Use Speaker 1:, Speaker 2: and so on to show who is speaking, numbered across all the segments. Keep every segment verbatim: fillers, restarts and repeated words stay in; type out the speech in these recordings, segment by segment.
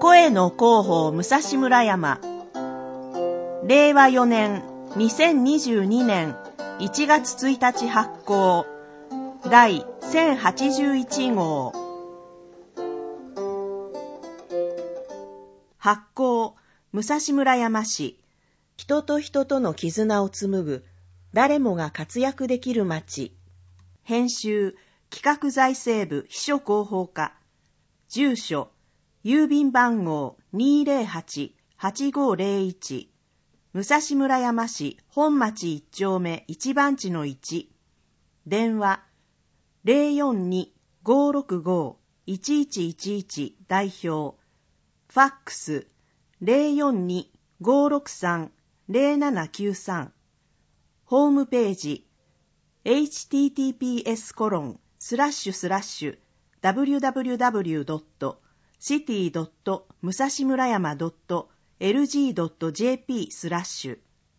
Speaker 1: 声の広報武蔵村山れいわよねんにせんにじゅうにねんいちがつついたち発行だいせんはちじゅういちごう発行武蔵村山市人と人との絆を紡ぐ誰もが活躍できる街編集企画財政部秘書広報課住所郵便番号 にーぜろはち はちごーぜろいち 武蔵村山市本町一丁目一番地のいち電話 ゼロよんに ごーろくご いちいちいちいち 代表ファックス ゼロよんに ごーろくさん ゼロななきゅうさん ホームページ エイチティーティーピーエスコロンスラッシュスラッシュダブリューダブリューダブリュードットシティドット武蔵村山ドットエルジードットジェーピー スラッシュ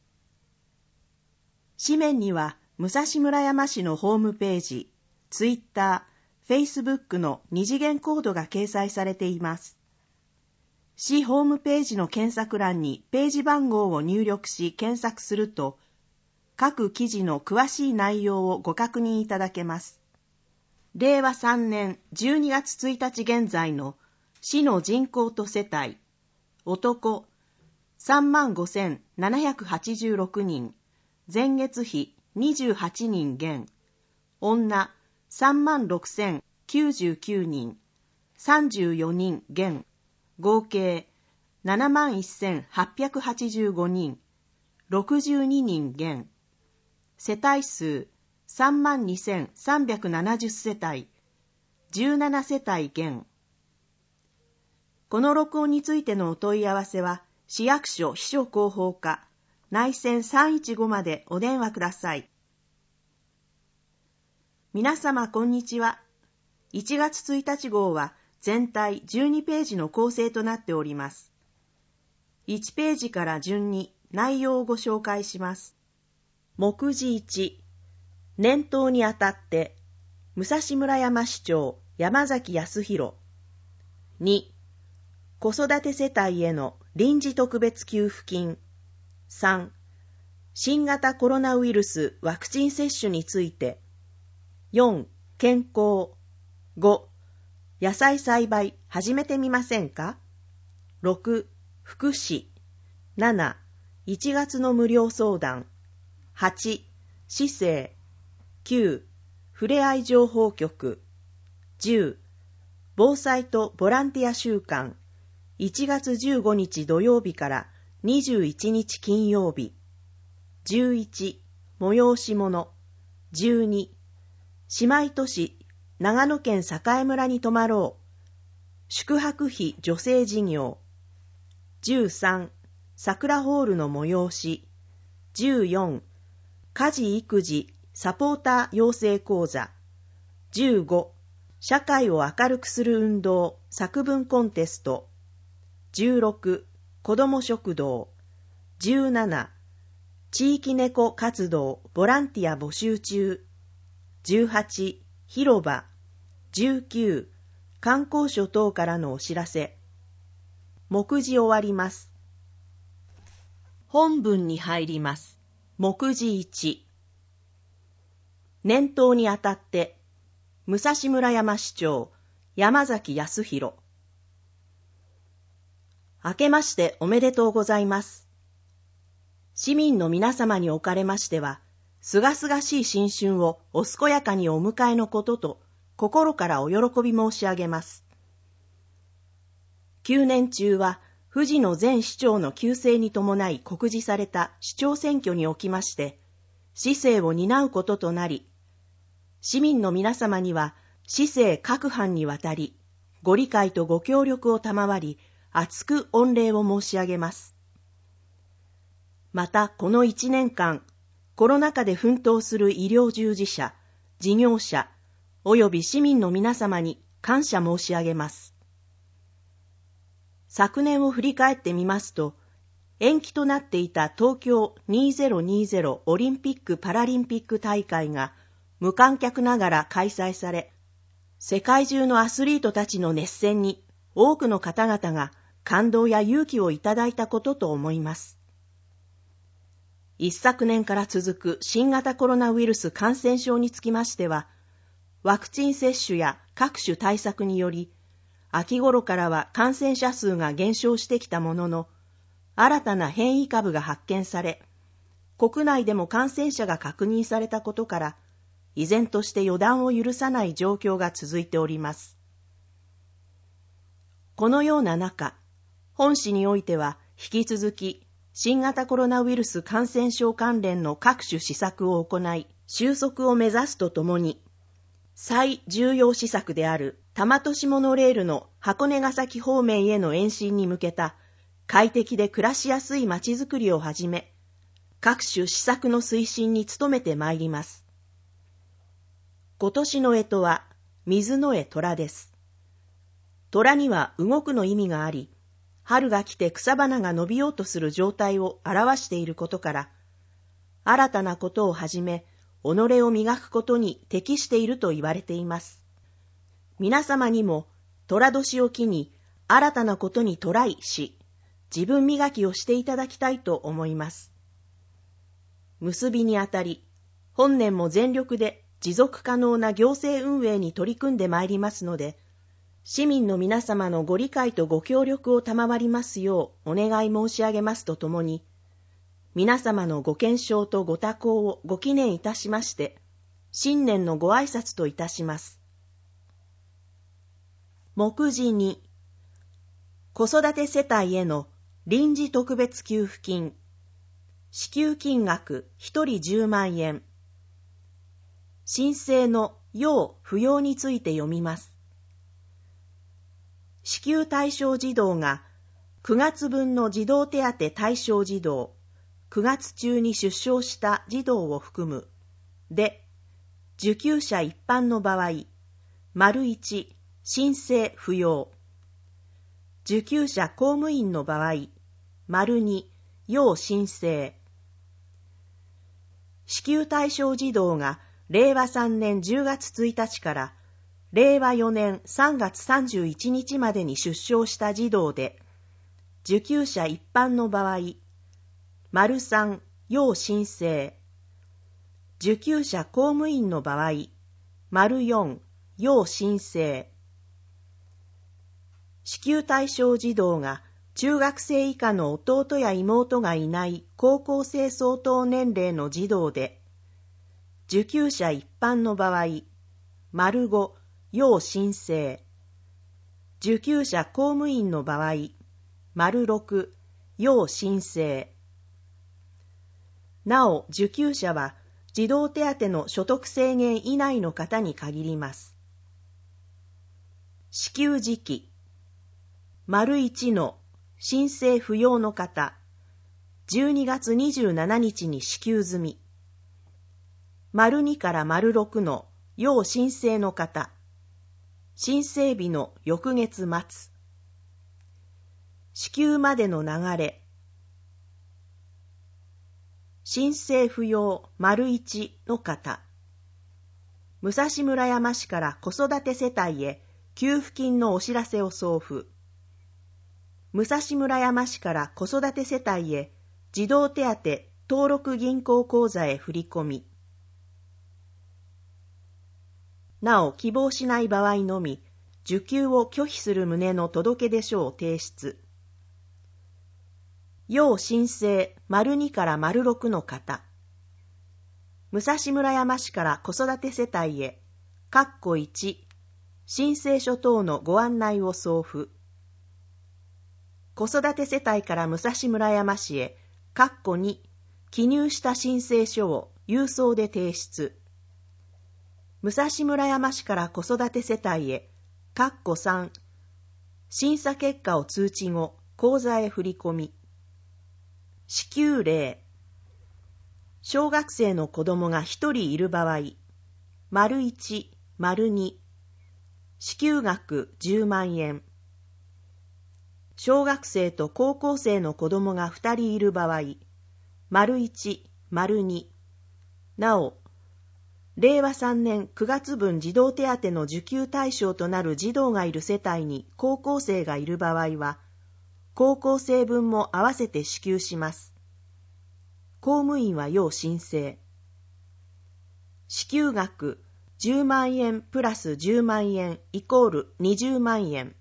Speaker 1: 紙面には武蔵村山市のホームページ、ツイッター、フェイスブックの二次元コードが掲載されています。市ホームページの検索欄にページ番号を入力し検索すると、各記事の詳しい内容をご確認いただけます。れいわさんねんじゅうにがつついたち現在の市の人口と世帯、男 さんまんごせんななひゃくはちじゅうろくにん、前月比にじゅうはちにん減、女さんまんろくせんきゅうじゅうきゅうにん、さんじゅうよにん減、合計ななまんせんはっぴゃくはちじゅうごにん、ろくじゅうににん減、世帯数さんまんにせんさんびゃくななじゅう世帯、じゅうなな世帯減。この録音についてのお問い合わせは、市役所秘書広報課、内線さんいちごまでお電話ください。皆様こんにちは。いちがつついたち号は全体じゅうにページの構成となっております。いちページから順に内容をご紹介します。目次いち、年頭にあたって、武蔵村山市長山崎康弘。に、子育て世帯への臨時特別給付金。さん、新型コロナウイルスワクチン接種について。よん、健康。ご、野菜栽培始めてみませんか。ろく、福祉。なな、いちがつの無料相談。はち、市政。きゅう、ふれあい情報局。じゅう、防災とボランティア週間。いちがつじゅうごにち土曜日からにじゅういちにち金曜日。じゅういち、催し物。じゅうに、姉妹都市長野県栄村に泊まろう。宿泊費助成事業。じゅうさん、桜ホールの催し。じゅうよん、家事育児サポーター養成講座。じゅうご、社会を明るくする運動作文コンテスト。じゅうろく、子ども食堂。じゅうなな、地域猫活動ボランティア募集中。じゅうはち、広場。じゅうきゅう、観光所等からのお知らせ。目次終わります。本文に入ります。目次いち。年頭にあたって、武蔵村山市長山崎康弘。明けましておめでとうございます。市民の皆様におかれましては、すがすがしい新春をお健やかにお迎えのことと、心からお喜び申し上げます。きゅうねん中は、藤野前市長の急逝に伴い告示された市長選挙におきまして、市政を担うこととなり、市民の皆様には、市政各班にわたり、ご理解とご協力を賜り、厚く御礼を申し上げます。また、この一年間、コロナ禍で奮闘する医療従事者、事業者、および市民の皆様に感謝申し上げます。昨年を振り返ってみますと、延期となっていた東京にせんにじゅうオリンピック・パラリンピック大会が無観客ながら開催され、世界中のアスリートたちの熱戦に多くの方々が感動や勇気をいただいたことと思います。一昨年から続く新型コロナウイルス感染症につきましては、ワクチン接種や各種対策により、秋頃からは感染者数が減少してきたものの、新たな変異株が発見され、国内でも感染者が確認されたことから、依然として予断を許さない状況が続いております。このような中、本市においては引き続き新型コロナウイルス感染症関連の各種施策を行い、収束を目指すとともに、最重要施策である多摩都市モノレールの箱根ヶ崎方面への延伸に向けた快適で暮らしやすい街づくりをはじめ、各種施策の推進に努めてまいります。今年の干支は水の絵虎です。虎には動くの意味があり、春が来て草花が伸びようとする状態を表していることから、新たなことをはじめ、己を磨くことに適していると言われています。皆様にも寅年を機に新たなことにトライし、自分磨きをしていただきたいと思います。結びにあたり、本年も全力で持続可能な行政運営に取り組んでまいりますので、市民の皆様のご理解とご協力を賜りますようお願い申し上げますとともに、皆様のご健勝とご多幸をご祈念いたしまして、新年のご挨拶といたします。目次に、子育て世帯への臨時特別給付金、支給金額ひとりじゅうまんえん。申請の要不要について読みます。支給対象児童がくがつぶんの児童手当対象児童、くがつ中に出生した児童を含む。で、受給者一般の場合、丸いち、申請不要。受給者公務員の場合、丸に、要申請。支給対象児童がれいわさんねんじゅうがつついたちかられいわよねんさんがつさんじゅういちにちまでに出生した児童で、受給者一般の場合、丸さん、要申請。受給者公務員の場合、丸よん、要申請。支給対象児童が中学生以下の弟や妹がいない高校生相当年齢の児童で、受給者一般の場合、丸ご、要申請。受給者公務員の場合、丸ろく、要申請。なお、受給者は児童手当の所得制限以内の方に限ります。支給時期。丸いちの申請不要の方、じゅうにがつにじゅうしちにちに支給済み。丸にから丸ろくの要申請の方、申請日の翌月末。支給までの流れ。申請不要丸いちの方、武蔵村山市から子育て世帯へ給付金のお知らせを送付。武蔵村山市から子育て世帯へ児童手当登録銀行口座へ振り込み。なお、希望しない場合のみ、受給を拒否する旨の届出書を提出。要申請丸にから丸ろくの方、武蔵村山市から子育て世帯へ、括弧いち、申請書等のご案内を送付。子育て世帯から武蔵村山市へ、括弧に、記入した申請書を郵送で提出。武蔵村山市から子育て世帯へ、括弧さん、審査結果を通知後、口座へ振り込み。支給例。小学生の子供がひとりいる場合、丸いち、丸に、支給額じゅうまんえん。小学生と高校生の子供がふたりいる場合、丸いち、丸に、なお、れいわさんねんくがつぶん児童手当の受給対象となる児童がいる世帯に高校生がいる場合は、 高校生分も合わせて支給します。公務員は要申請。支給額じゅうまんえんプラスじゅうまんえんイコールにじゅうまんえん。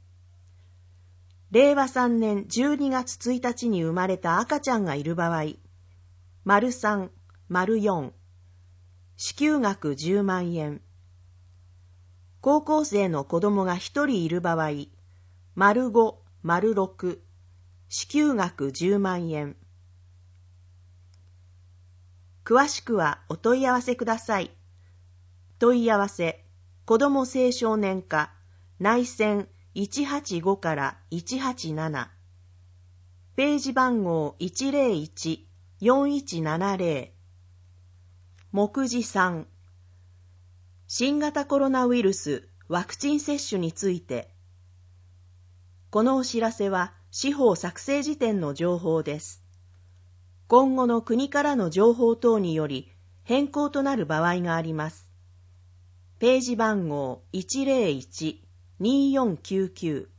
Speaker 1: れいわさんねんじゅうにがつついたちに生まれた赤ちゃんがいる場合、丸さん、丸よん、支給額じゅうまんえん。高校生の子供がひとりいる場合、丸ご、丸ろく、支給額じゅうまんえん。詳しくはお問い合わせください。問い合わせ、子ども青少年課、内線いちはちごからいちはちなな。ページ番号いちぜろいち、よんいちななぜろ。目次さん。新型コロナウイルスワクチン接種について。このお知らせは司法作成時点の情報です。今後の国からの情報等により変更となる場合があります。ページ番号いちぜろいち、によんきゅうきゅう。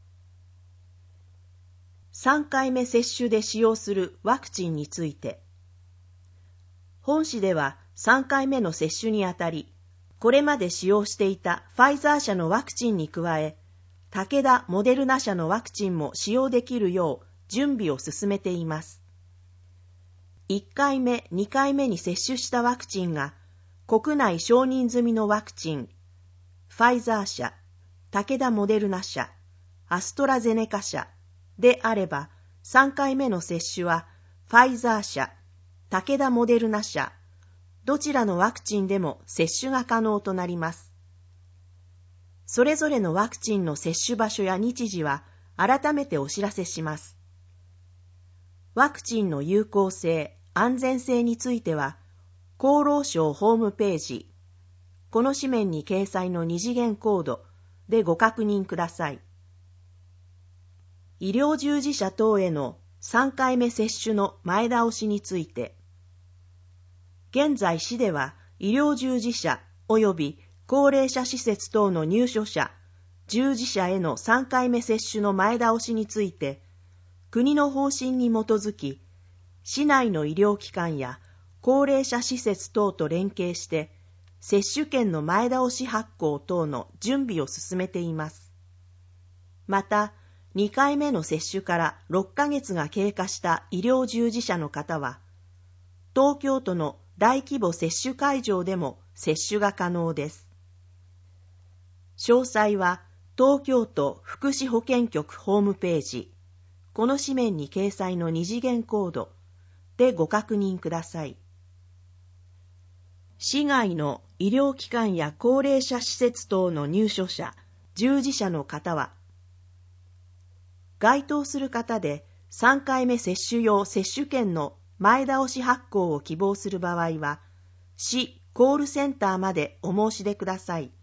Speaker 1: さんかいめ接種で使用するワクチンについて。本誌ではさんかいめの接種にあたり、これまで使用していたファイザー社のワクチンに加え、武田モデルナ社のワクチンも使用できるよう準備を進めています。いっかいめ、にかいめに接種したワクチンが国内承認済みのワクチン、ファイザー社、武田モデルナ社、アストラゼネカ社であれば、さんかいめの接種はファイザー社、武田モデルナ社、どちらのワクチンでも接種が可能となります。それぞれのワクチンの接種場所や日時は改めてお知らせします。ワクチンの有効性、安全性については、厚労省ホームページ、この紙面に掲載の二次元コードでご確認ください。医療従事者等へのさんかいめ接種の前倒しについて、現在市では医療従事者及び高齢者施設等の入所者、従事者へのさんかいめ接種の前倒しについて、国の方針に基づき、市内の医療機関や高齢者施設等と連携して、接種券の前倒し発行等の準備を進めています。また、にかいめの接種からろっかげつが経過した医療従事者の方は、東京都の大規模接種会場でも接種が可能です。詳細は東京都福祉保健局ホームページ、この紙面に掲載の二次元コードでご確認ください。市外の医療機関や高齢者施設等の入所者、従事者の方は、該当する方でさんかいめ接種用接種券の前倒し発行を希望する場合は、市コールセンターまでお申し出ください。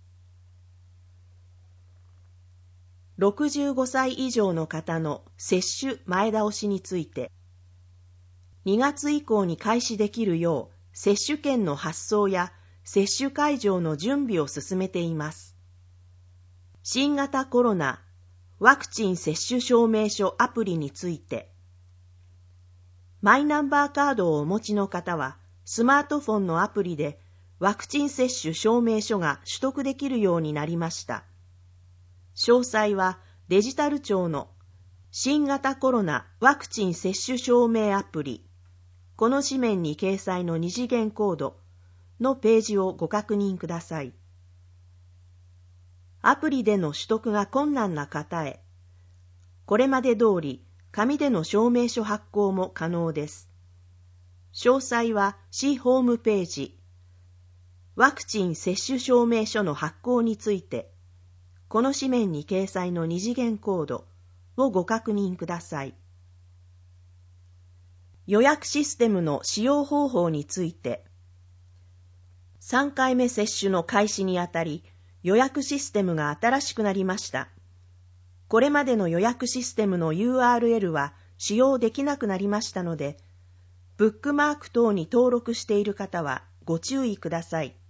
Speaker 1: ろくじゅうごさい以上の方の接種前倒しについて、にがつ以降に開始できるよう接種券の発送や接種会場の準備を進めています。新型コロナワクチン接種証明書アプリについて、マイナンバーカードをお持ちの方は、スマートフォンのアプリでワクチン接種証明書が取得できるようになりました。詳細はデジタル庁の新型コロナワクチン接種証明アプリ、この紙面に掲載の二次元コードのページをご確認ください。アプリでの取得が困難な方へ、これまで通り紙での証明書発行も可能です。詳細は市ホームページ、ワクチン接種証明書の発行について、この紙面に掲載の二次元コードをご確認ください。予約システムの使用方法について、さんかいめ接種の開始にあたり、予約システムが新しくなりました。これまでの予約システムの ユーアールエル は使用できなくなりましたので、ブックマーク等に登録している方はご注意ください。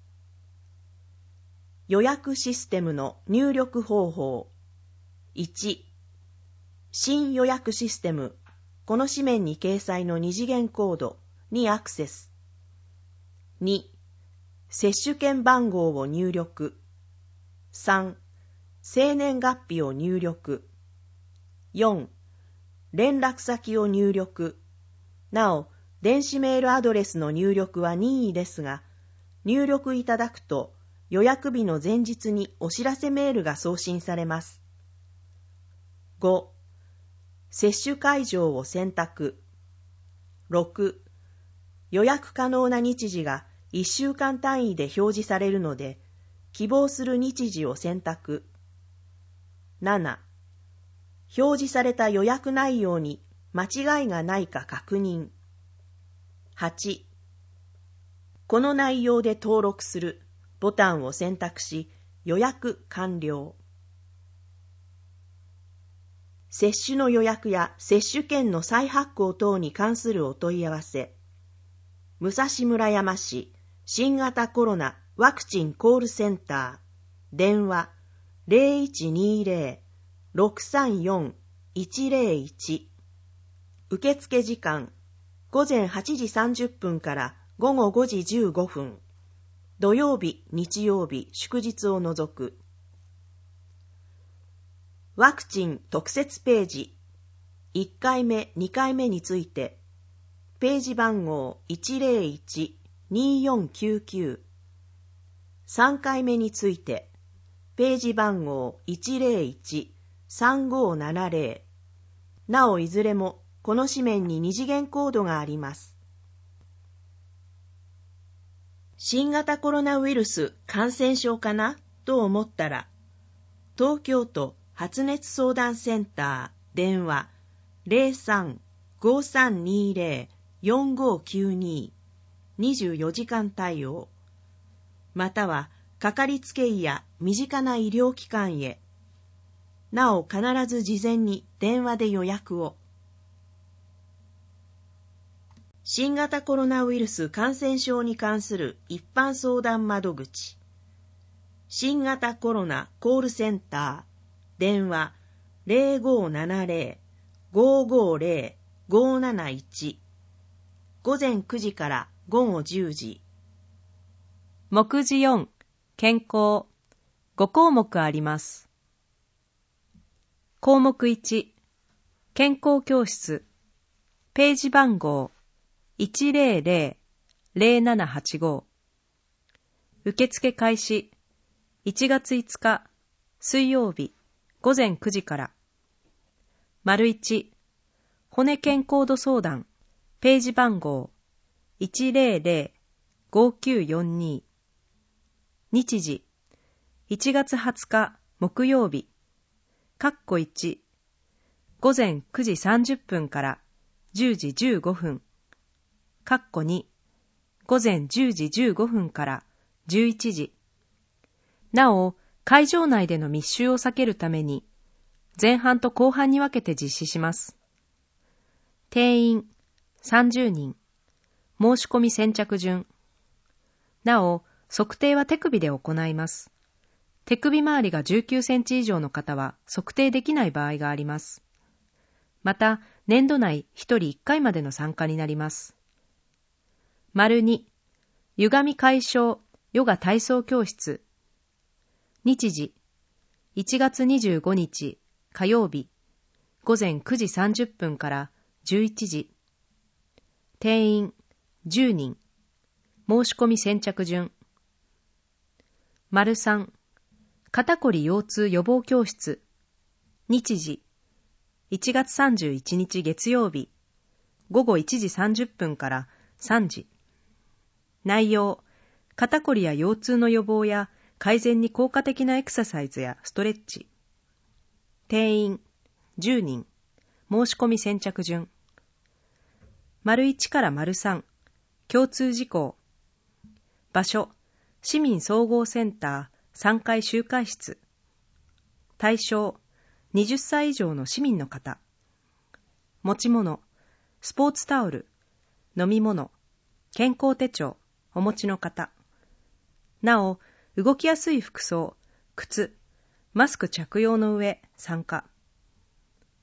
Speaker 1: 予約システムの入力方法。いち、 新予約システム、この紙面に掲載の二次元コードにアクセス。に、接種券番号を入力。さん、生年月日を入力。よん、連絡先を入力。なお、電子メールアドレスの入力は任意ですが、入力いただくと予約日の前日にお知らせメールが送信されます。ご、接種会場を選択。ろく、予約可能な日時がいっしゅうかん単位で表示されるので、希望する日時を選択。なな、表示された予約内容に間違いがないか確認。はち、この内容で登録するボタンを選択し、予約完了。接種の予約や接種券の再発行等に関するお問い合わせ。武蔵村山市新型コロナワクチンコールセンター、電話 ゼロいちにゼロ ろくさんよん いちゼロいち。受付時間ごぜんはちじさんじゅっぷんからごごごじじゅうごふん、土曜日、日曜日、祝日を除く。ワクチン特設ページ、いっかいめ、にかいめについて、ページ番号 いちゼロいち によんきゅうきゅう、さんかいめについて、ページ番号 いちゼロいち さんごななゼロ、なおいずれもこの紙面に二次元コードがあります。新型コロナウイルス感染症かなと思ったら、東京都発熱相談センター電話 ゼロさん ごさんにゼロ よんごきゅうに にじゅうよじかん対応、またはかかりつけ医や身近な医療機関へ。なお必ず事前に電話で予約を。新型コロナウイルス感染症に関する一般相談窓口。新型コロナコールセンター電話 ゼロごななゼロ ごごゼロ ごなないち、午前くじから午後じゅうじ。
Speaker 2: 目次よん、健康。ご項目あります。項目いち、健康教室。ページ番号 いちゼロゼロ ゼロななはちご。受付開始いちがついつか水曜日午前くじから。丸いち、骨健康度相談。ページ番号 いちゼロゼロ ごきゅうよんに。日時いちがつはつか木曜日括弧いち、午前くじさんじゅっぷんからじゅうじじゅうごふん括弧に、午前じゅうじじゅうごふんからじゅういちじ。なお、会場内での密集を避けるために、前半と後半に分けて実施します。定員さんじゅうにん、申し込み先着順。なお、測定は手首で行います。手首周りがじゅうきゅうセンチ以上の方は測定できない場合があります。また、年度内ひとりいっかいまでの参加になります。丸に、歪み解消ヨガ体操教室。日時いちがつにじゅうごにち火曜日午前くじさんじゅっぷんからじゅういちじ。定員じゅうにん、申し込み先着順。丸さん、肩こり腰痛予防教室。日時いちがつさんじゅういちにち月曜日午後いちじさんじゅっぷんからさんじ。内容、肩こりや腰痛の予防や改善に効果的なエクササイズやストレッチ。定員じゅうにん、申し込み先着順。丸いちから丸さん、共通事項。場所、市民総合センターさんかい集会室。対象、はたち以上の市民の方。持ち物、スポーツタオル、飲み物、健康手帳、お持ちの方。なお、動きやすい服装、靴、マスク着用の上参加。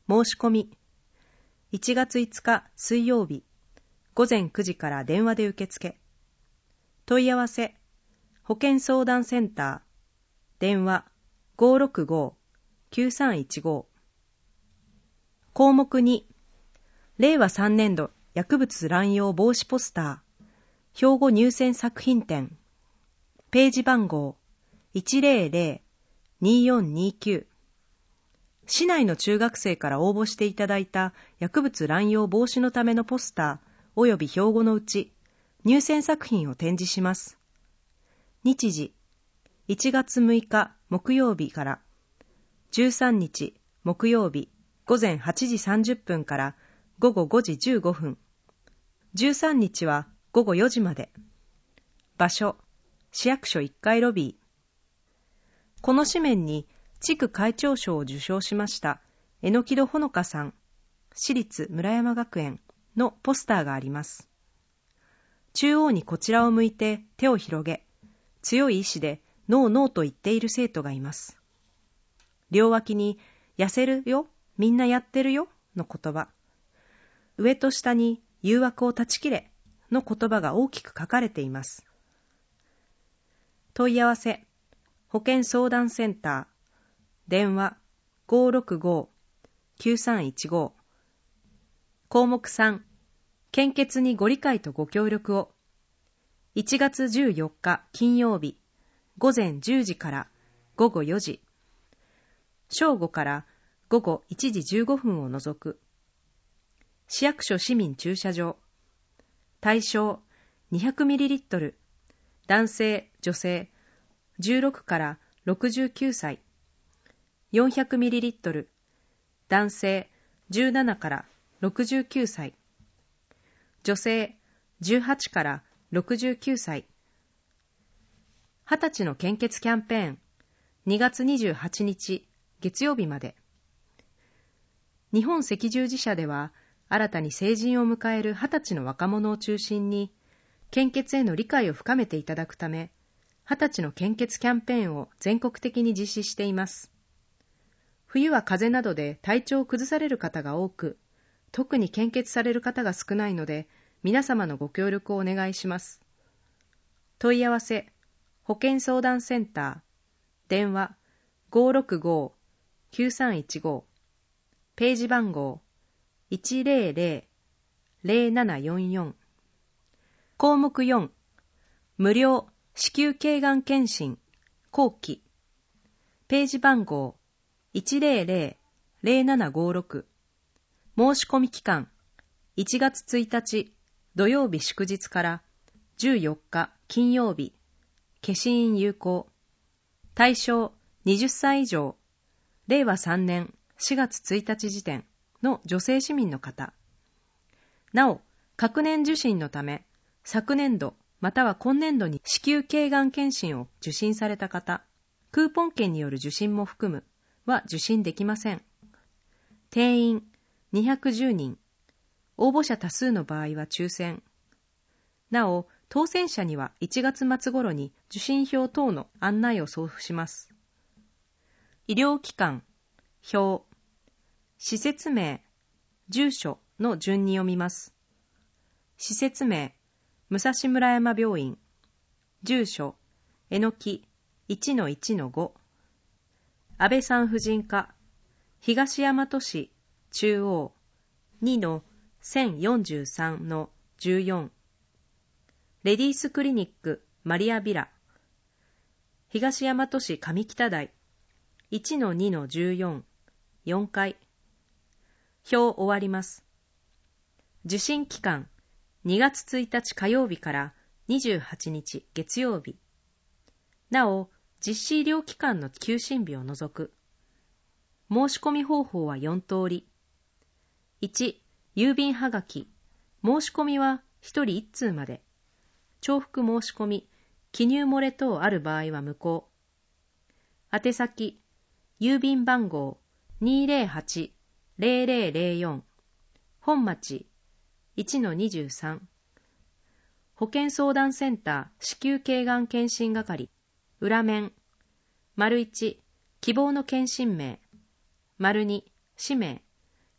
Speaker 2: 申し込み。いちがついつか水曜日、ごぜんくじから電話で受付。問い合わせ、保健相談センター、電話 ごーろくごーきゅうさんいちご。項目に、れいわさんねん度薬物乱用防止ポスター、兵庫入選作品展、ページ番号 いちぜろぜろにーよんにーきゅう。市内の中学生から応募していただいた薬物乱用防止のためのポスター及び標語のうち入選作品を展示します。日時いちがつむいか木曜日からじゅうさんにち木曜日ごぜんはちじさんじゅっぷんからごごごじじゅうごふん、じゅうさんにちはごごよじまで。場所、市役所いっかいロビー。この紙面に地区会長賞を受賞しました榎戸ほのかさん、私立村山学園のポスターがあります。中央にこちらを向いて手を広げ、強い意志でノーノーと言っている生徒がいます。両脇に痩せるよ、みんなやってるよの言葉、上と下に誘惑を断ち切れの言葉が大きく書かれています。問い合わせ、保健相談センター、電話 ごーろくごーきゅうさんいちご。項目さん、献血にご理解とご協力を。いちがつじゅうよっか金曜日、ごぜんじゅうじからごごよじ。正午からごごいちじじゅうごふんを除く。市役所市民駐車場。対象 にひゃくミリリットル。男性、女性、じゅうろくからろくじゅうきゅうさい。よんひゃくミリリットル。男性、じゅうななからろくじゅうきゅうさい。女性、じゅうはちからろくじゅうきゅうさい。はたちの献血キャンペーン、にがつにじゅうはちにち月曜日まで。日本赤十字社では、新たに成人を迎えるはたちの若者を中心に、献血への理解を深めていただくため、はたちの献血キャンペーンを全国的に実施しています。冬は風邪などで体調を崩される方が多く、特に献血される方が少ないので、皆様のご協力をお願いします。問い合わせ、保健相談センター、電話 ごーろくごーきゅうさんいちご、ページ番号 いちぜろぜろぜろななよんよん。項目よん、無料子宮頸がん検診後期。ページ番号 いちぜろぜろぜろななごろく。申し込み期間いちがつついたち土曜日祝日からじゅうよっか金曜日。消印有効。対象はたち以上、れいわさんねんしがつついたち時点の女性市民の方。なお、隔年受診のため、昨年度または今年度に子宮頸がん検診を受診された方、クーポン券による受診も含むは受診できません。定員にひゃくじゅうにん、応募者多数の場合は抽選。なお、当選者にはいちがつまつ頃に受診票等の案内を送付します。医療機関、表、施設名、住所の順に読みます。施設名、武蔵村山病院。住所、えのき いちのいちのご。安倍産婦人科、東大和市中央 にのせんよんじゅうさんのじゅうよん。レディースクリニックマリアビラ。東大和市上北台 いちのにのじゅうよん。よんかい。表終わります。受診期間にがつついたち火曜日からにじゅうはちにち月曜日。なお、実施医療機関の休診日を除く。申し込み方法はよんとおり。いち、郵便はがき。申し込みはひとりいっつうまで。重複申し込み、記入漏れ等ある場合は無効。宛先、郵便番号 にーぜろはちぜろぜろぜろよん。本町 いちのにじゅうさん。保健相談センター子宮頸がん検診係。裏面。丸いち、希望の検診名。丸に、氏名。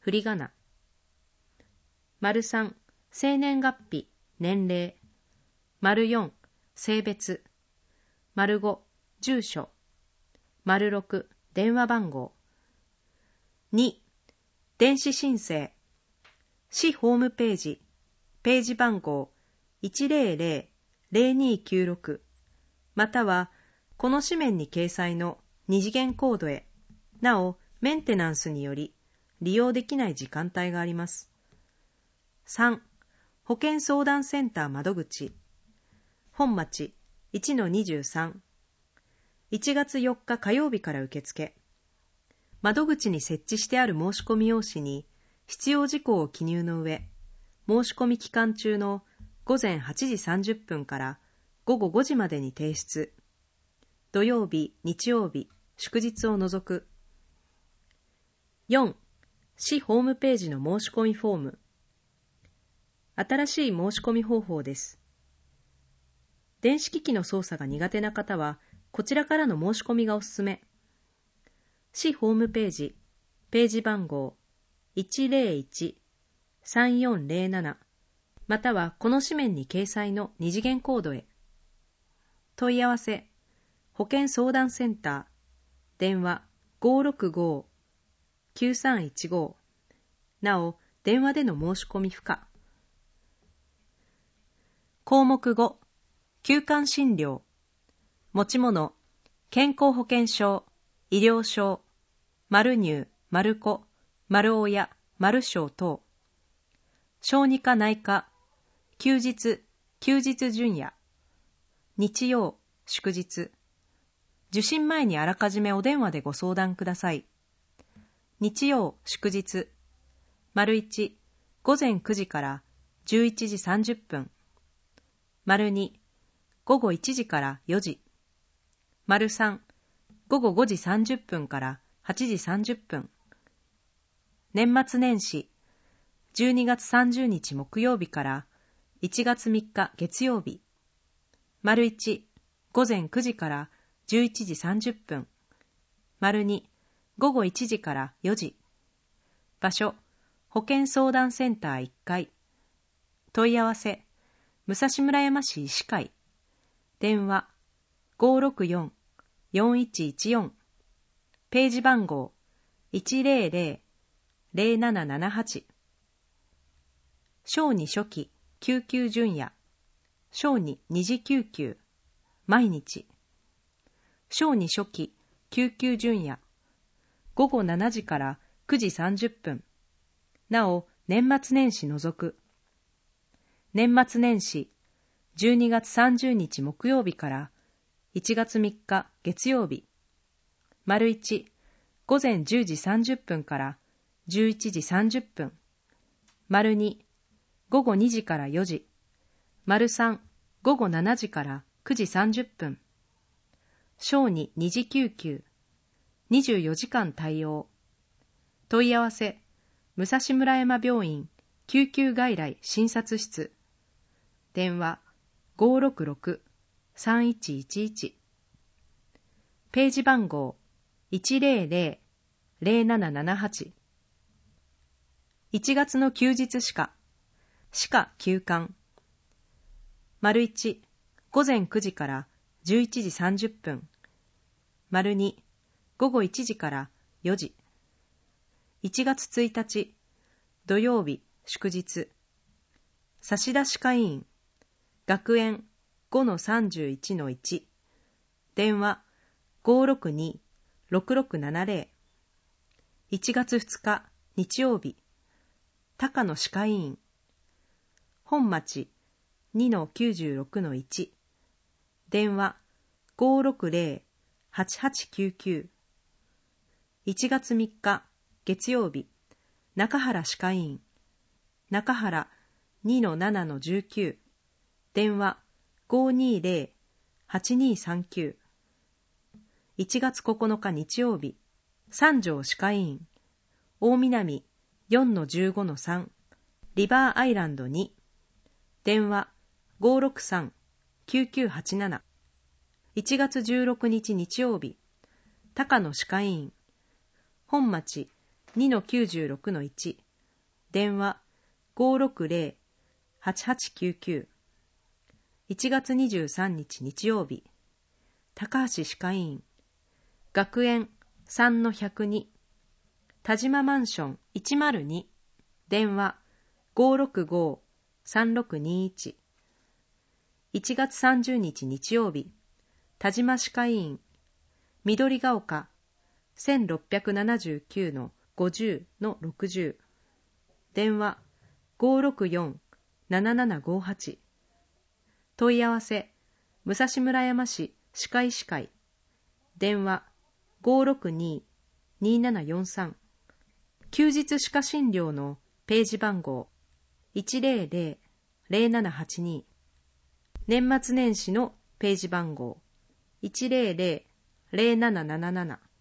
Speaker 2: 振り仮名。丸三、生年月日、年齢。丸四、性別。丸五、住所。丸六、電話番号。二、電子申請。市ホームページ、ページ番号いちゼロゼロゼロにきゅうろく、またはこの紙面に掲載の二次元コードへ。なお、メンテナンスにより利用できない時間帯があります。三、保健相談センター窓口。本町 いちのにじゅうさん。いちがつよっか火曜日から受付。窓口に設置してある申し込み用紙に必要事項を記入の上、申し込み期間中のごぜんはちじさんじゅっぷんからごごごじまでに提出。土曜日、日曜日、祝日を除く。よん、市ホームページの申し込みフォーム。新しい申し込み方法です。電子機器の操作が苦手な方は、こちらからの申し込みがおすすめ。市ホームページ、ページ番号いちゼロいち さんよんゼロなな、またはこの紙面に掲載の二次元コードへ。問い合わせ、保健相談センター、電話 ごーろくごーきゅうさんいちご。なお、電話での申し込み不可。項目ご、休館診療。持ち物、健康保険証、医療証、丸入、丸子、丸親、丸小等。小児科内科、休日、休日準夜。日曜、祝日。受診前にあらかじめお電話でご相談ください。日曜、祝日。丸一、午前くじからじゅういちじさんじゅっぷん。丸二、午後いちじからよじ。丸三、午後ごじさんじゅっぷんからはちじさんじゅっぷん。年末年始、じゅうにがつさんじゅうにち木曜日からいちがつみっか月曜日。丸一、午前くじからじゅういちじさんじゅっぷん。丸二、午後いちじからよじ。場所、保健相談センターいっかい。問い合わせ、武蔵村山市医師会。電話 ごーろくよん よんいちいちよん。ページ番号いちゼロゼロ ゼロななななはち。小児初期救急準夜。小児二次救急。毎日。小児初期救急準夜。ごごしちじからくじさんじゅっぷん。なお、年末年始除く。年末年始、じゅうにがつさんじゅうにち木曜日からいちがつみっか月曜日。丸一、午前じゅうじさんじゅっぷんからじゅういちじさんじゅっぷん。丸二、午後にじからよじ。丸三、午後しちじからくじさんじゅっぷん。小児二次救急。にじゅうよじかん対応。問い合わせ、武蔵村山病院救急外来診察室。電話 ごーろくろく さんいちいちいち。ページ番号いちゼロゼロ ゼロななななはち。いちがつの休日歯科、歯科休館。丸一、午前くじからじゅういちじさんじゅっぷん。丸二、午後いちじからよじ。いちがつついたち、土曜日、祝日。差出歯科医院、学園 ごのさんじゅういちのいち。電話 ごーろくに ろくろくななゼロ。いちがつふつか、日曜日。高野歯科医院、本町 にのきゅうじゅうろくのいち。電話 ごーろくゼロ はちはちきゅうきゅう。いちがつみっか、月曜日。中原歯科医院、中原 にのななのじゅうきゅう。電話 ごーにーゼロ はちにーさんきゅう。いちがつここのか日曜日。三条歯科医院、大南 よんのじゅうごのさん。リバーアイランドに。電話 ごーろくさん きゅうきゅうはちなな。いちがつじゅうろくにち日曜日。高野歯科医院、本町にのきゅうじゅうろくのいち、電話 ごーろくゼロ はちはちきゅうきゅう。いちがつにじゅうさんにち日曜日、高橋歯科医院、学園 さんのひゃくに、田島マンションいちまるに、電話 ごーろくご さんろくにいち。いちがつさんじゅうにち日曜日、田島歯科医院、緑が丘 せんろっぴゃくななじゅうきゅうのごじゅうのろくじゅう、電話 ごーろくよん ななななごはち。問い合わせ、武蔵村山市歯科医師会、電話 ごーろくに にーななよんさん。休日歯科診療のページ番号 いちゼロゼロ ゼロななはちに。年末年始のページ番号 いちゼロゼロ ゼロなななななな。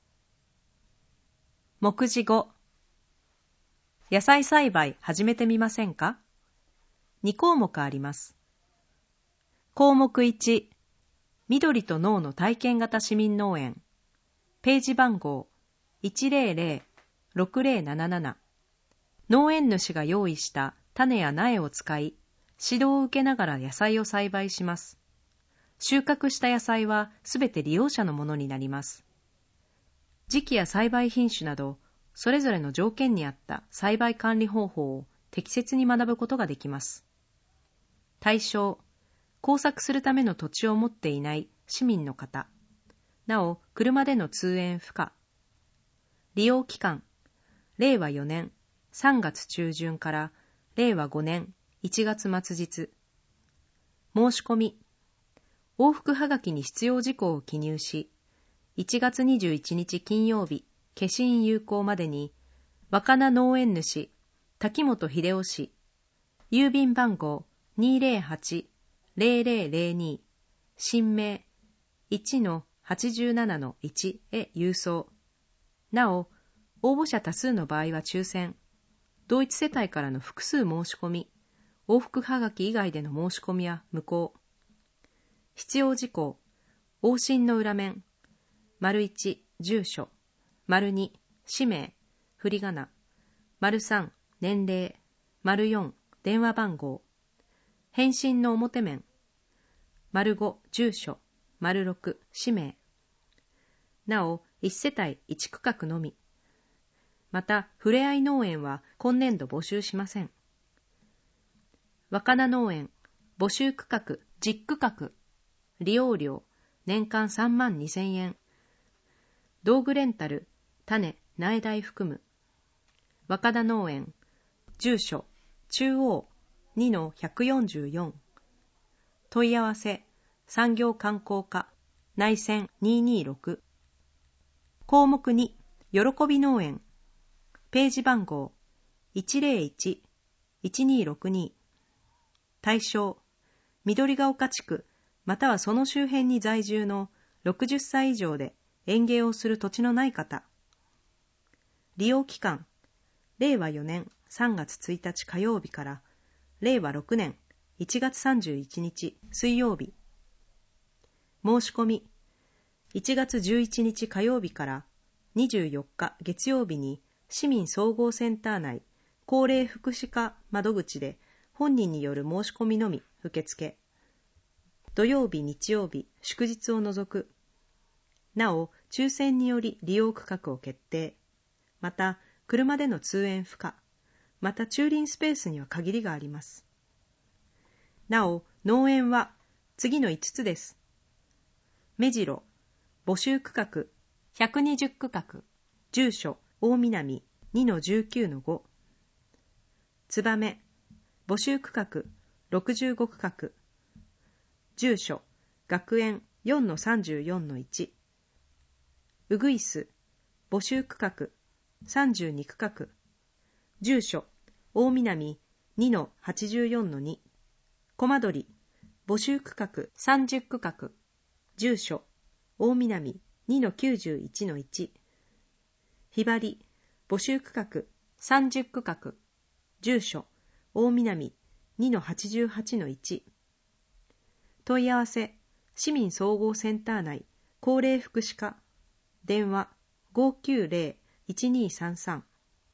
Speaker 2: 目次ご。野菜栽培始めてみませんか？にこうもくあります。項目いち、緑と農の体験型市民農園、ページ番号 いちゼロゼロ ろくゼロなななな。農園主が用意した種や苗を使い、指導を受けながら野菜を栽培します。収穫した野菜はすべて利用者のものになります。時期や栽培品種など、それぞれの条件に合った栽培管理方法を適切に学ぶことができます。対象、耕作するための土地を持っていない市民の方、なお車での通園不可。利用期間、れいわよねんさんがつちゅうじゅんかられいわごねんいちがつ末日。申し込み、往復はがきに必要事項を記入し、いちがつにじゅういちにち金曜日、消印有効までに、若菜農園主、滝本秀夫氏、郵便番号 にーぜろはち ぜろぜろぜろに、氏名 いちのはちじゅうななのいち へ郵送。なお、応募者多数の場合は抽選、同一世帯からの複数申し込み、往復はがき以外での申し込みは無効。必要事項、往診の裏面、丸いち、住所、丸に、氏名、振り仮名、丸さん、年齢、丸よん、電話番号、返信の表面、丸ご、住所、丸ろく、氏名。なお、いち世帯いち区画のみ。また、ふれあい農園は今年度募集しません。若菜農園、募集区画じゅっ区画、利用料、年間さんまんにせんえん。道具レンタル、種、苗代含む。若菜農園、住所、中央 にのひゃくよんじゅうよん。問い合わせ、産業観光課、内線にーにーろく。項目に、喜び農園、ページ番号 いちゼロいち いちにーろくに。対象、緑が丘地区、またはその周辺に在住のろくじゅっさい以上で園芸をする土地のない方。利用期間、れいわよねんさんがつついたち火曜日かられいわろくねんいちがつさんじゅういちにち水曜日。申し込み、いちがつじゅういちにち火曜日からにじゅうよっか月曜日に市民総合センター内高齢福祉課窓口で本人による申し込みのみ受付。土曜日、日曜日、祝日を除く。なお、抽選により利用区画を決定。また、車での通園不可。また、駐輪スペースには限りがあります。なお、農園は次のいつつです。目白、募集区画、ひゃくにじゅっ区画、住所、大南 にのじゅうきゅうのご。燕、募集区画、ろくじゅうご区画、住所、学園 よんのさんじゅうよんのいち。うぐいす、募集区画、さんじゅうに区画、住所、大南 にのはちじゅうよんのに。こまどり、募集区画、さんじゅっ区画、住所、大南 にのきゅうじゅういちのいち。ひばり、募集区画、さんじゅっ区画、住所、大南 にのはちじゅうはちのいち。問い合わせ、市民総合センター内高齢福祉課、電話 ごーきゅうゼロ いちにーさんさん。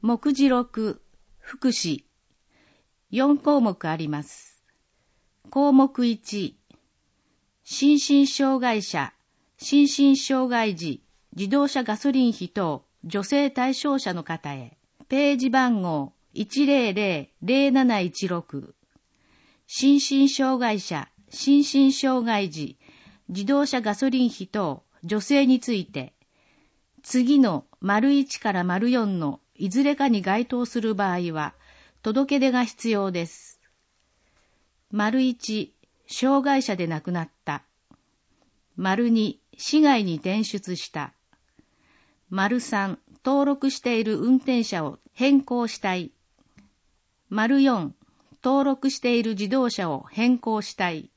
Speaker 3: 目次録、福祉。よん項目あります。項目いち、心身障害者、心身障害児、自動車ガソリン費等、助成対象者の方へ。ページ番号 いちまるまるまるなないちろく。心身障害者、心身障害児、自動車ガソリン費等、助成について、次の丸いちから丸よんのいずれかに該当する場合は、届け出が必要です。丸いち、障害者で亡くなった。丸に、市外に転出した。丸さん、登録している運転者を変更したい。丸よん、登録している自動車を変更したい。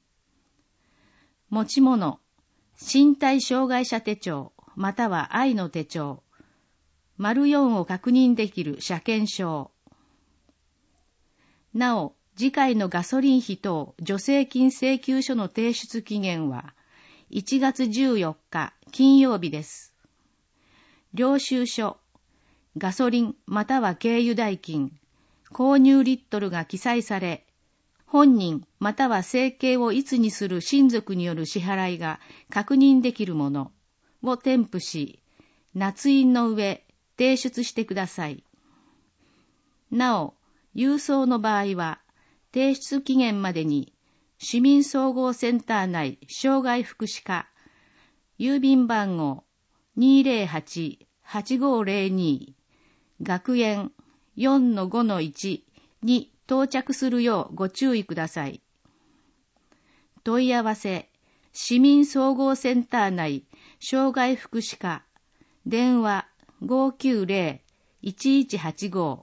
Speaker 3: 持ち物、身体障害者手帳、または愛の手帳。丸よんを確認できる車検証。なお、次回のガソリン費等助成金請求書の提出期限はいちがつじゅうよっか金曜日です。領収書、ガソリンまたは軽油代金、購入リットルが記載され、本人または生計をいつにする親族による支払いが確認できるものを添付し、捺印の上提出してください。なお、郵送の場合は、提出期限までに市民総合センター内障害福祉課、郵便番号 にーぜろはち はちごーぜろに 学園 よんのごのいち に到着するようご注意ください。問い合わせ、市民総合センター内障害福祉課、電話 ごーきゅうぜろ いちいちはちご。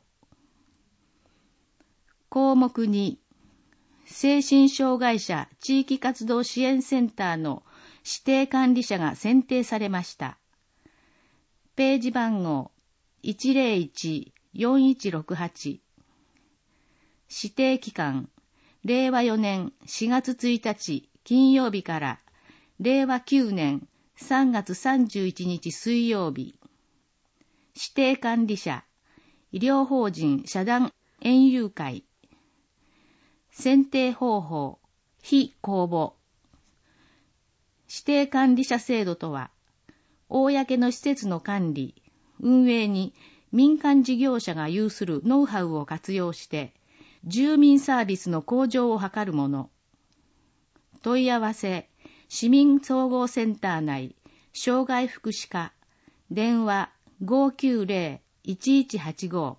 Speaker 3: 項目に、精神障害者地域活動支援センターの指定管理者が選定されました。ページ番号 いちぜろいち よんいちろくはち。指定期間、れいわよねんしがつついたち金曜日かられいわきゅうねんさんがつさんじゅういちにち水曜日。指定管理者、医療法人社団園遊会。選定方法、非公募。指定管理者制度とは、公の施設の管理、運営に民間事業者が有するノウハウを活用して、住民サービスの向上を図るもの。問い合わせ、市民総合センター内、障害福祉課、電話 ごーきゅうぜろ いちいちはちご。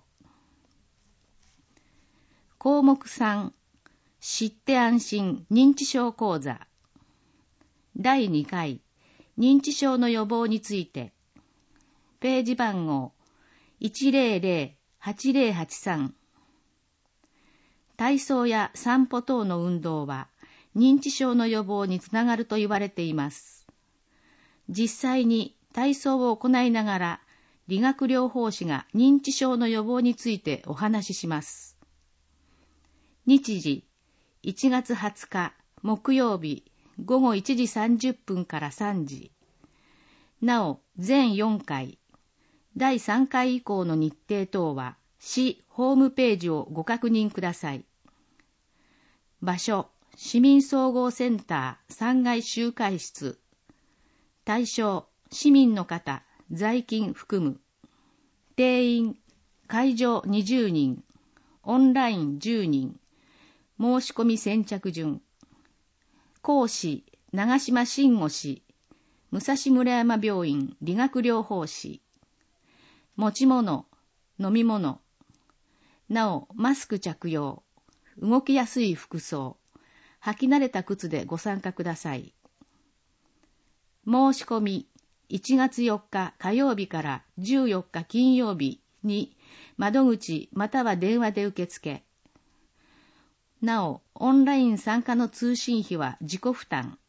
Speaker 3: 項目さん、知って安心認知症講座。だいにかい、認知症の予防について。ページ番号 いちぜろぜろ はちぜろはちさん。体操や散歩等の運動は認知症の予防につながると言われています。実際に体操を行いながら理学療法士が認知症の予防についてお話しします。日時いちがつはつか木曜日ごごいちじさんじゅっぷんからさんじ。なお全よんかい、だいさんかい以降の日程等は市ホームページをご確認ください。場所、市民総合センターさんがい集会室。対象、市民の方、在勤含む。定員、会場にじゅうにん、オンラインじゅうにん。申し込み先着順。講師、長島慎吾氏、武蔵村山病院理学療法士。持ち物、飲み物。なお、マスク着用。動きやすい服装。履き慣れた靴でご参加ください。申し込み、いちがつよっか火曜日からじゅうよっか金曜日に窓口または電話で受付。なお、オンライン参加の通信費は自己負担。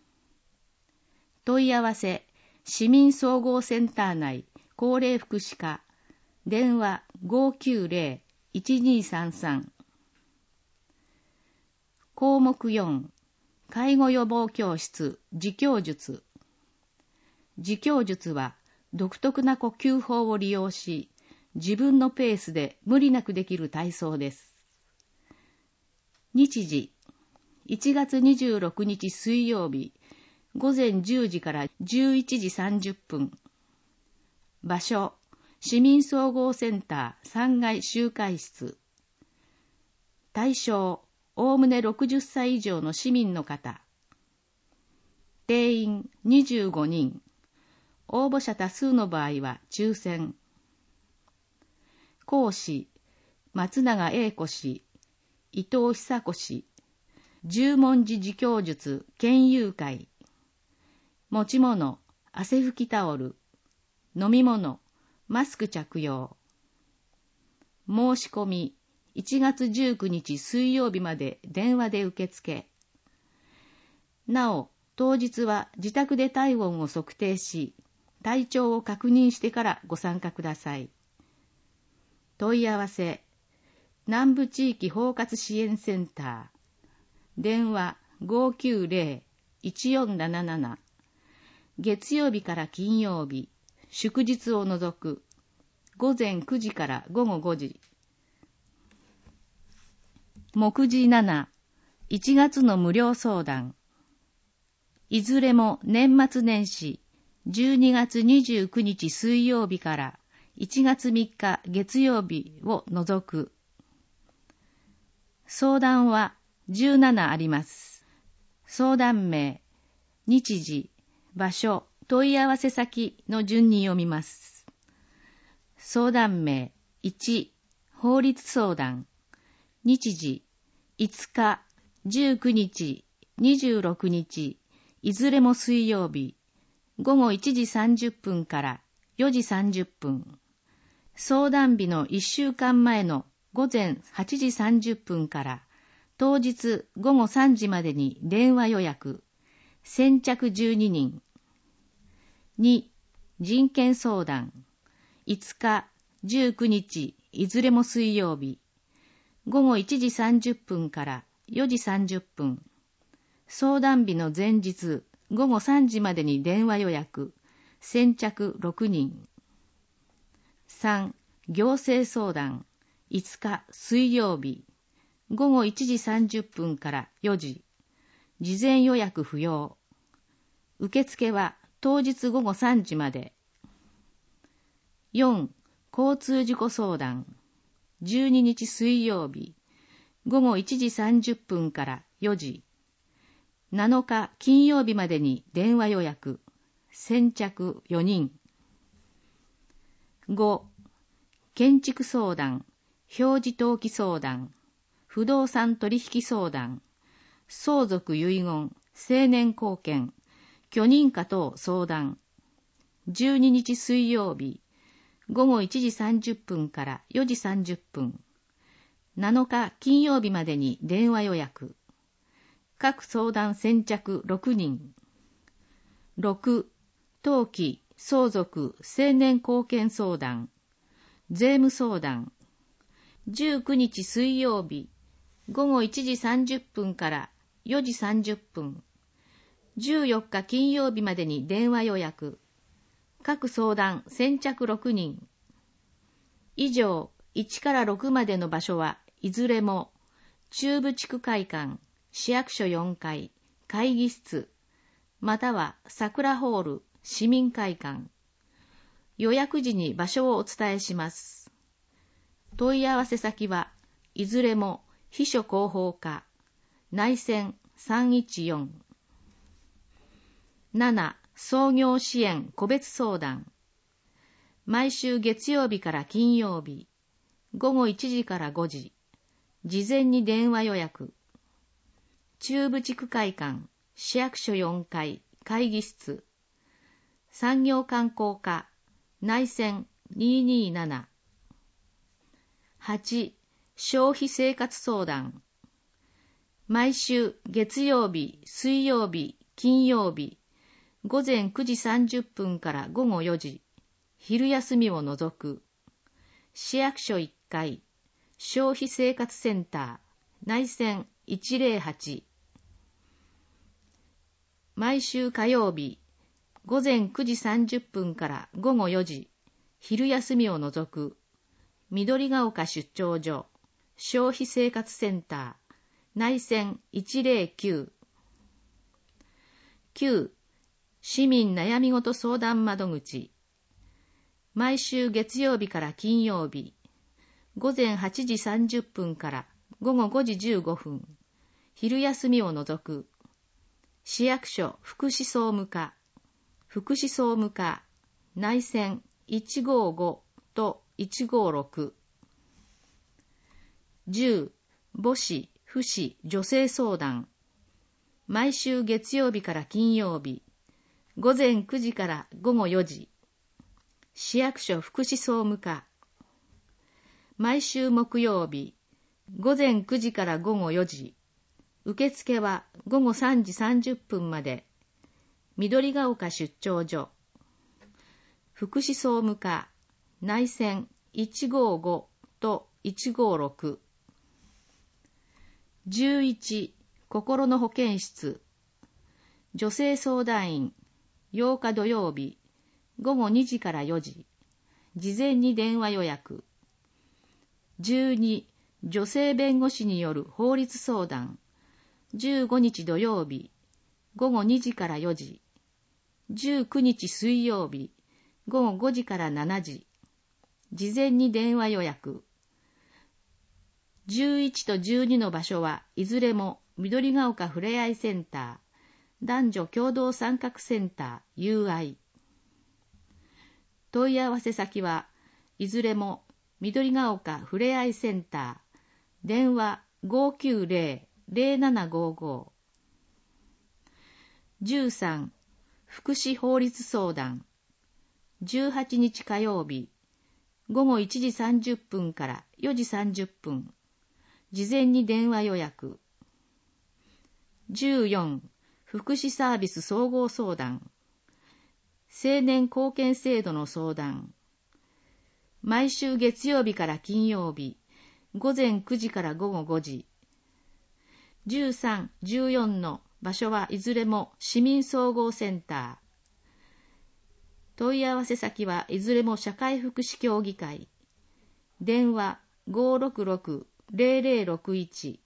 Speaker 3: 問い合わせ、市民総合センター内高齢福祉課、電話 ごーきゅうぜろ いちにさんさん。項目よん、介護予防教室、自供術。自供術は独特な呼吸法を利用し、 自分のペースで無理なくできる体操です。日時、いちがつにじゅうろくにち水曜日、ごぜんじゅうじからじゅういちじさんじゅっぷん。場所、市民総合センターさんがい集会室。対象、おおむねろくじゅっさい以上の市民の方。定員にじゅうごにん。応募者多数の場合は抽選。講師、松永英子氏、伊藤久子氏、十文字自供術研究会。持ち物、汗拭きタオル。飲み物、マスク着用。申し込み、いちがつじゅうくにち水曜日まで電話で受付。なお、当日は自宅で体温を測定し、体調を確認してからご参加ください。問い合わせ、南部地域包括支援センター。電話 ごきゅうぜろ いちよんなななな。月曜日から金曜日、祝日を除く、ごぜんくじからごごごじ。目次なな、いちがつの無料相談。いずれも年末年始、じゅうにがつにじゅうくにち水曜日からいちがつみっか月曜日を除く。相談はじゅうななあります。相談名、日時、場所、問い合わせ先の順に読みます。相談名いち、法律相談。日時、いつか、じゅうくにち、にじゅうろくにち、いずれも水曜日、ごごいちじさんじゅっぷんからよじさんじゅっぷん。相談日のいっしゅうかんまえのごぜんはちじさんじゅっぷんから当日ごごさんじまでに電話予約。先着じゅうににん。に、人権相談。いつか、じゅうくにち、いずれも水曜日。ごごいちじさんじゅっぷんからよじさんじゅっぷん。相談日の前日、ごごさんじまでに電話予約。先着ろくにん。さん、行政相談。いつか、水曜日。ごごいちじさんじゅっぷんからよじ。事前予約不要。受付は当日ごごさんじまで。よん、交通事故相談。じゅうににち水曜日。ごごいちじさんじゅっぷんからよじ。なのか金曜日までに電話予約。先着よにん。ご、建築相談。表示登記相談。不動産取引相談。相続遺言。成年後見。許認可等相談。じゅうににち水曜日。ごごいちじさんじゅっぷんからよじさんじゅっぷん。なのか金曜日までに電話予約。各相談先着ろくにん。ろく、登記、相続、成年後見相談。税務相談。じゅうくにち水曜日。ごごいちじさんじゅっぷんからよじさんじゅっぷん。じゅうよっか金曜日までに電話予約。各相談先着ろくにん。以上、いちからろくまでの場所はいずれも中部地区会館、市役所よんかい、会議室、または桜ホール、市民会館。予約時に場所をお伝えします。問い合わせ先はいずれも秘書広報課、内線さんいちよん。なな、創業支援個別相談。毎週月曜日から金曜日、ごごいちじからごじ、事前に電話予約。中部地区会館、市役所よんかい、会議室。産業観光課、内線にーにーなな。はち、消費生活相談。毎週月曜日、水曜日、金曜日、ごぜんくじさんじゅっぷんからごごよじ、昼休みを除く。市役所いっかい、消費生活センター、内線いちぜろはち。毎週火曜日、ごぜんくじさんじゅっぷんからごごよじ、昼休みを除く。 緑ヶ丘出張所、消費生活センター、内線いちまるきゅう。きゅう. 市民悩み事相談窓口。毎週月曜日から金曜日、ごぜんはちじさんじゅっぷんからごごごじじゅうごふん、昼休みを除く。市役所福祉総務課、福祉総務課、内線いちごごといちごろく。じゅう. 母子、父子、女性相談。毎週月曜日から金曜日、ごぜんくじからごごよじ。市役所福祉総務課。毎週木曜日、ごぜんくじからごごよじ。受付はごごさんじさんじゅっぷんまで。緑ヶ丘出張所。福祉総務課、内線いちごごといちごろく。じゅういち. 心の保健室。女性相談員、ようか土曜日、ごごにじからよじ。事前に電話予約。じゅうに. 女性弁護士による法律相談。じゅうごにち土曜日、ごごにじからよじ。じゅうくにち水曜日、ごごごじからしちじ。事前に電話予約。じゅういちとじゅうにの場所はいずれも緑ヶ丘ふれあいセンター、男女共同参画センター ユーアイ。問い合わせ先はいずれも緑ヶ丘ふれあいセンター、電話 ごきゅうぜろ ぜろななごご。じゅうさん. 福祉法律相談。じゅうはちにち火曜日、ごごいちじさんじゅっぷんからよじさんじゅっぷん。事前に電話予約。じゅうよん. 福祉サービス総合相談。青年貢献制度の相談。毎週月曜日から金曜日、ごぜんくじからごごごじ。じゅうさん、じゅうよんの場所はいずれも市民総合センター。問い合わせ先はいずれも社会福祉協議会。電話 ごろくろく ぜろぜろろくいち。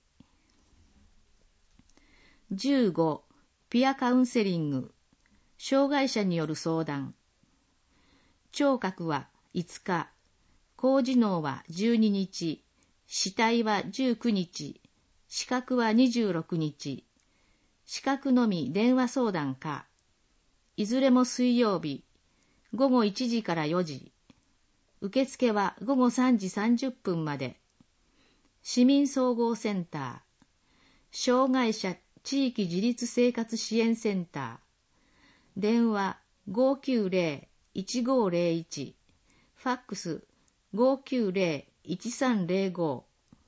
Speaker 3: じゅうご. ピアカウンセリング。障害者による相談。聴覚はいつか、高次脳はじゅうににち、視体はじゅうくにち、視覚はにじゅうろくにち、視覚のみ電話相談か。いずれも水曜日、ごごいちじからよじ。受付はごごさんじさんじゅっぷんまで。市民総合センター、障害者地域自立生活支援センター。電話 ごきゅうぜろ いちごぜろいち。ファックス ごきゅうぜろ いちさんぜろご。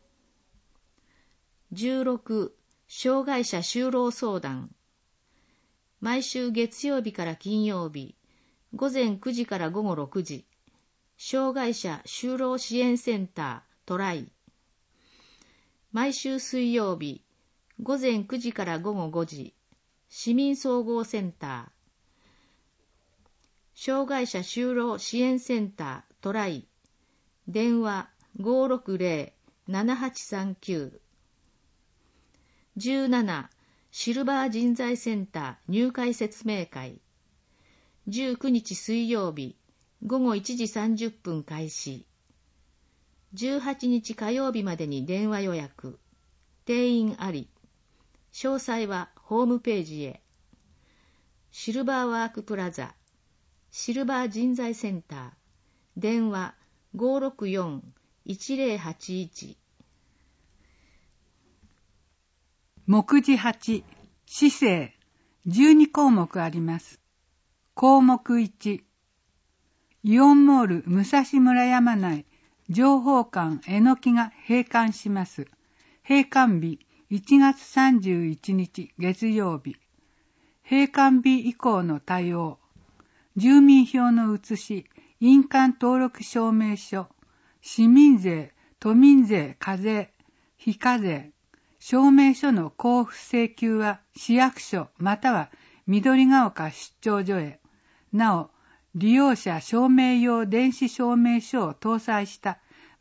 Speaker 3: じゅうろく. 障害者就労相談。毎週月曜日から金曜日、ごぜんくじからごごろくじ。障害者就労支援センタートライ。毎週水曜日、ごぜんくじからごごごじ。市民総合センター。障害者就労支援センタートライ。電話 ごろくぜろ ななはちさんきゅう。じゅうなな. シルバー人材センター入会説明会。じゅうくにち水曜日、ごごいちじさんじゅっぷん開始。じゅうはちにち火曜日までに電話予約。定員あり。詳細はホームページへ。シルバーワークプラザ、シルバー人材センター。電話 ごろくよん いちぜろはちいち。
Speaker 4: 目次はち、市政、じゅうにこうもくあります。項目いち、イオンモール武蔵村山内情報館えのきが閉館します。閉館日いちがつさんじゅういちにち月曜日。閉館日以降の対応。住民票の写し、印鑑登録証明書、市民税、都民税、課税、非課税、証明書の交付請求は市役所または緑ヶ丘出張所へ。なお、利用者証明用電子証明書を搭載した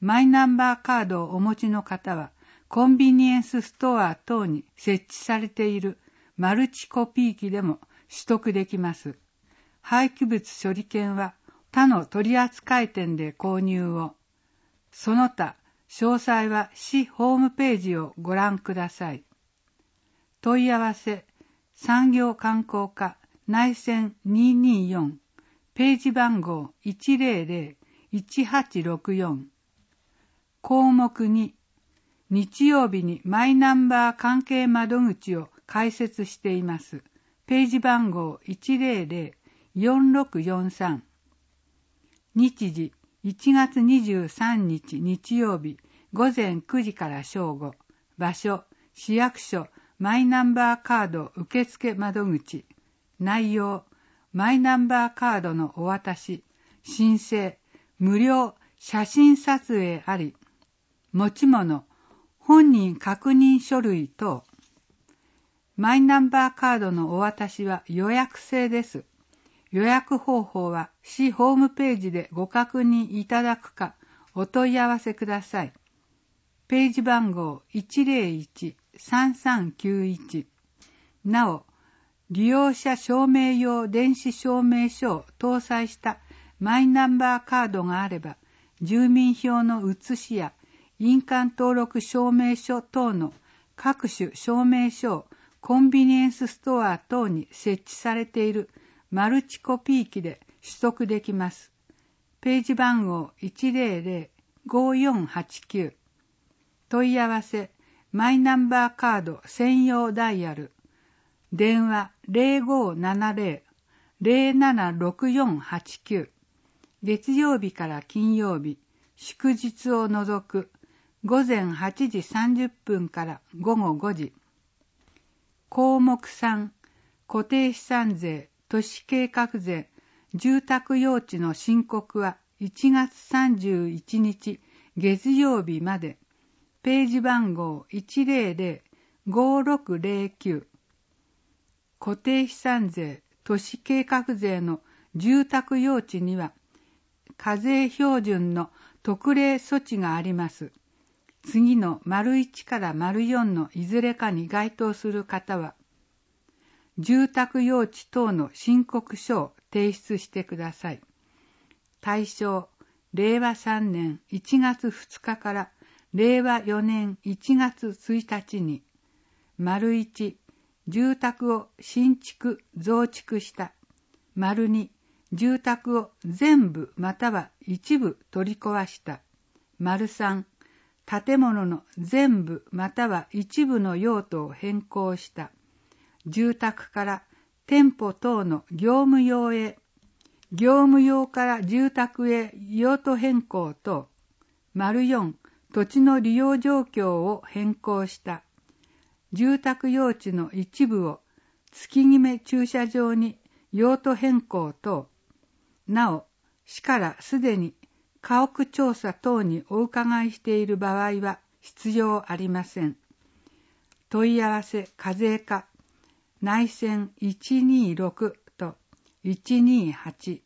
Speaker 4: マイナンバーカードをお持ちの方は、コンビニエンスストア等に設置されているマルチコピー機でも取得できます。廃棄物処理券は他の取扱店で購入を。その他、詳細は市ホームページをご覧ください。問い合わせ、産業観光課内線にーにーよん、ページ番号 いちゼロゼロ いちはちろくよん。項目に、日曜日にマイナンバー関係窓口を開設しています。ページ番号 いちゼロゼロ よんろくよんさん。日時、いちがつにじゅうさんにち日曜日、ごぜんくじから正午。場所、市役所マイナンバーカード受付窓口。内容、マイナンバーカードのお渡し、申請、無料写真撮影あり。持ち物、本人確認書類等。マイナンバーカードのお渡しは予約制です。予約方法は市ホームページでご確認いただくかお問い合わせください。ページ番号 いちゼロいち さんさんきゅういち。なお、利用者証明用電子証明書を搭載したマイナンバーカードがあれば、住民票の写しや印鑑登録証明書等の各種証明書をコンビニエンスストア等に設置されているマルチコピー機で取得できます。ページ番号 いちゼロゼロ ごよんはちきゅう。問い合わせ、マイナンバーカード専用ダイヤル。電話 ゼロごななゼロ ゼロななろくよんはちきゅう。月曜日から金曜日、祝日を除くごぜんはちじさんじゅっぷんからごごごじ。項目さん、固定資産税、都市計画税、住宅用地の申告はいちがつさんじゅういちにち月曜日まで。ページ番号 いちゼロゼロ ごろくゼロきゅう。固定資産税、都市計画税の住宅用地には、課税標準の特例措置があります。次の丸いちから丸よんのいずれかに該当する方は、住宅用地等の申告書を提出してください。対象、れいわさんねんいちがつふつかかられいわよねんいちがつついたちに、丸いち、住宅を新築増築した。丸に、住宅を全部または一部取り壊した。丸さん、建物の全部または一部の用途を変更した。住宅から店舗等の業務用へ、業務用から住宅へ用途変更等。丸よん、土地の利用状況を変更した。住宅用地の一部を月決め駐車場に用途変更等。なお、市からすでに家屋調査等にお伺いしている場合は必要ありません。問い合わせ課税課内線いちにーろくといちにーはち。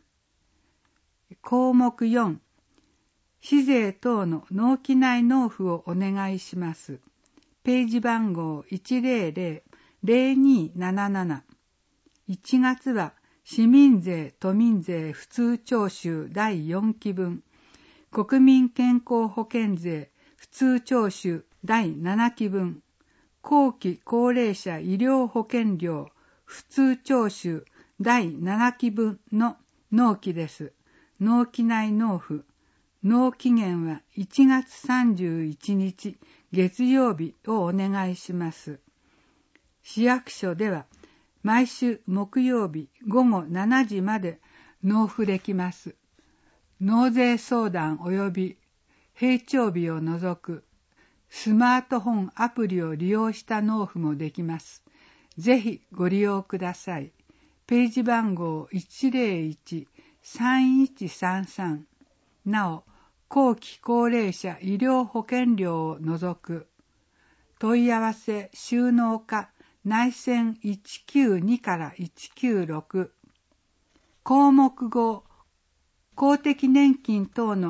Speaker 4: 項目よん、市税等の納期内納付をお願いします。ページ番号 いちゼロゼロ ゼロにーなななな。いちがつは市民税・都民税普通徴収だいよんき分、国民健康保険税普通徴収だいななき分、後期高齢者医療保険料普通徴収だいななき分の納期です。納期内納付。納期限はいちがつさんじゅういちにち月曜日をお願いします。市役所では毎週木曜日ごごしちじまで納付できます。納税相談及び閉帳日を除くスマートフォンアプリを利用した納付もできます。ぜひご利用ください。ページ番号 いちゼロいち さんいちさんさん。なお、後期高齢者医療保険料を除く。問い合わせ収納課内線いちきゅうにからいちきゅうろく。項目ご、公的年金等の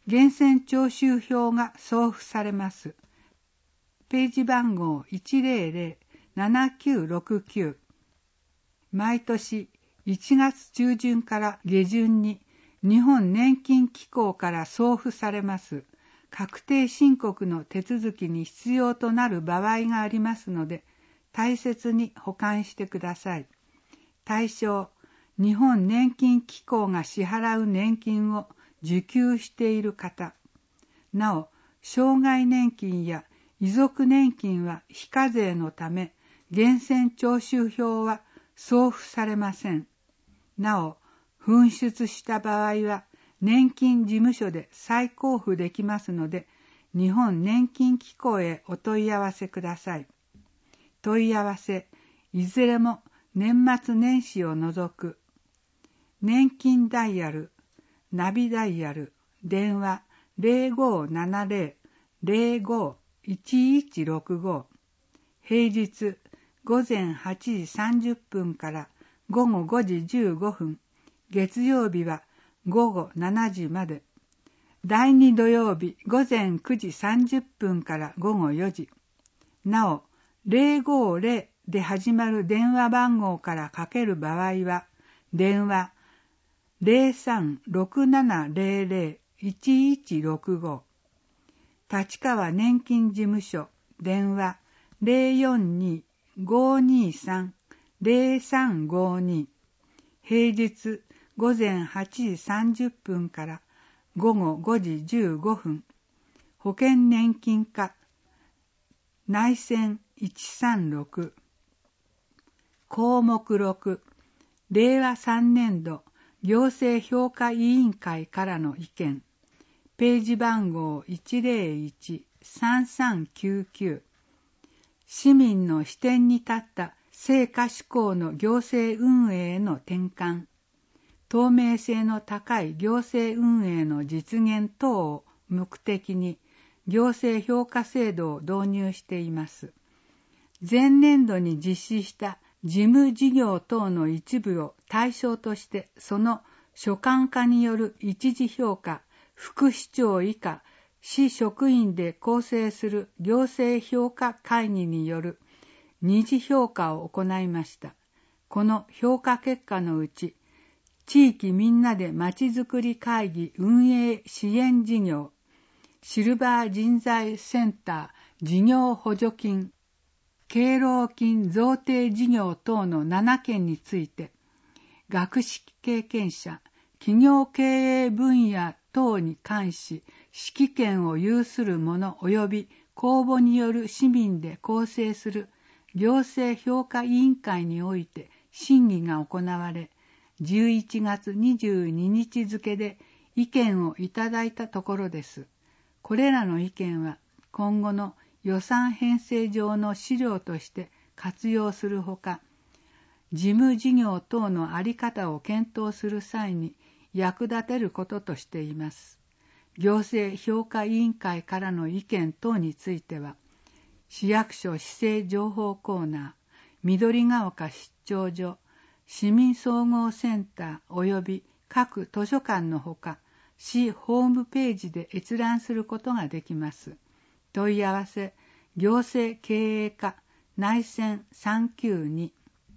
Speaker 4: 源泉徴収票が送付されます。ページ番号 いちゼロゼロ ななきゅうろくきゅう。毎年いちがつ中旬から下旬に日本年金機構から送付されます確定申告の手続きに必要となる場合がありますので、大切に保管してください。対象、日本年金機構が支払う年金を受給している方。なお、障害年金や遺族年金は非課税のため、源泉徴収票は送付されません。なお、紛失した場合は年金事務所で再交付できますので、日本年金機構へお問い合わせください。問い合わせ、いずれも年末年始を除く。年金ダイヤル、ナビダイヤル、電話 ゼロごーななゼロ ゼロごーいちいちろくご。平日午前はちじさんじゅっぷんから午後ごじじゅうごふん、月曜日は午後しちじまで。だいに土曜日午前くじさんじゅっぷんから午後よじ。なお、ゼロごゼロで始まる電話番号からかける場合は、電話ゼロさんろくななゼロゼロいちいちろくご。立川年金事務所、電話ゼロよんにーごーにーさんゼロさんごーに。平日午前はちじさんじゅっぷんから午後ごじじゅうごふん。保険年金課内線いちさんろく。項目ろく、れいわさんねんど行政評価委員会からの意見。ページ番号 いちゼロいち さんさんきゅうきゅう。市民の視点に立った成果志向の行政運営への転換。透明性の高い行政運営の実現等を目的に行政評価制度を導入しています。前年度に実施した事務事業等の一部を対象としてその所管課による一次評価、副市長以下市職員で構成する行政評価会議による二次評価を行いました。この評価結果のうち、地域みんなでまちづくり会議運営支援事業、シルバー人材センター事業補助金、敬老金贈呈事業等のななけんについて、学識経験者、企業経営分野等に関し、指揮権を有する者及び公募による市民で構成する行政評価委員会において審議が行われ、じゅういちがつにじゅうににち付で意見をいただいたところです。これらの意見は今後の予算編成上の資料として活用するほか、事務事業等の在り方を検討する際に役立てることとしています。行政評価委員会からの意見等については、市役所市政情報コーナー、緑が丘出張所、市民総合センター及び各図書館のほか、市ホームページで閲覧することができます。問い合わせ、行政経営課内線さんきゅうに。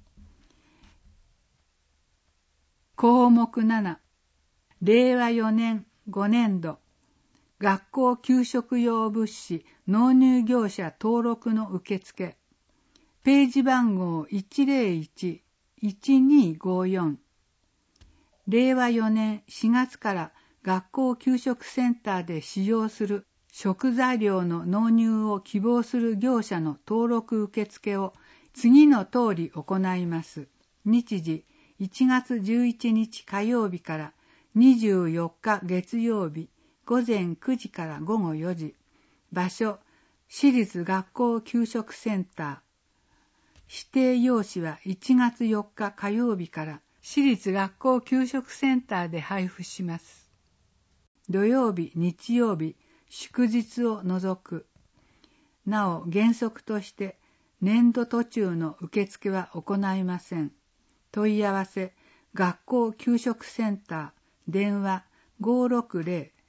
Speaker 4: 項目なな、れいわよねんごねんど学校給食用物資納入業者登録の受付。ページ番号 いちゼロいち いちにごよん。れいわよねんしがつから学校給食センターで使用する食材料の納入を希望する業者の登録受付を次の通り行います。日時いちがつじゅういちにち火曜日からにじゅうよっか月曜日午前くじから午後よじ。場所、市立学校給食センター。指定用紙はいちがつよっか火曜日から市立学校給食センターで配布します。土曜日、日曜日、祝日を除く。なお、原則として年度途中の受付は行いません。問い合わせ、学校給食センター、電話 ごーろくゼロ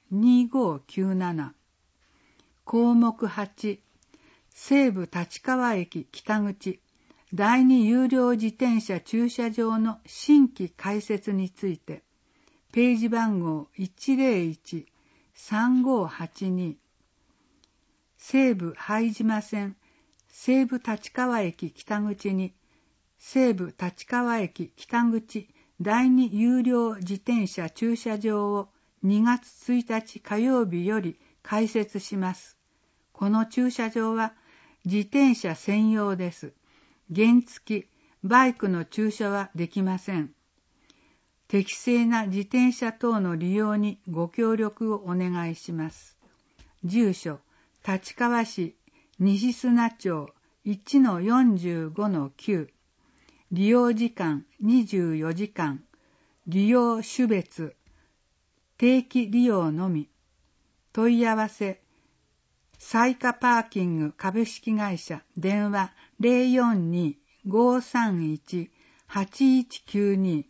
Speaker 4: にごきゅうなな。項目はち、西武立川駅北口だいに有料自転車駐車場の新規開設について、ページ番号 いちゼロいちさんごはちに、西武拝島線西武立川駅北口に西武立川駅北口だいに有料自転車駐車場をにがつついたち火曜日より開設します。この駐車場は自転車専用です。原付き、バイクの駐車はできません。適正な自転車等の利用にご協力をお願いします。住所、立川市西砂町 いちのよんじゅうごのきゅう。利用時間にじゅうよじかん。利用種別、定期利用のみ。問い合わせ、彩華パーキング株式会社、電話 ゼロよんに ごさんいち はちいちきゅうに。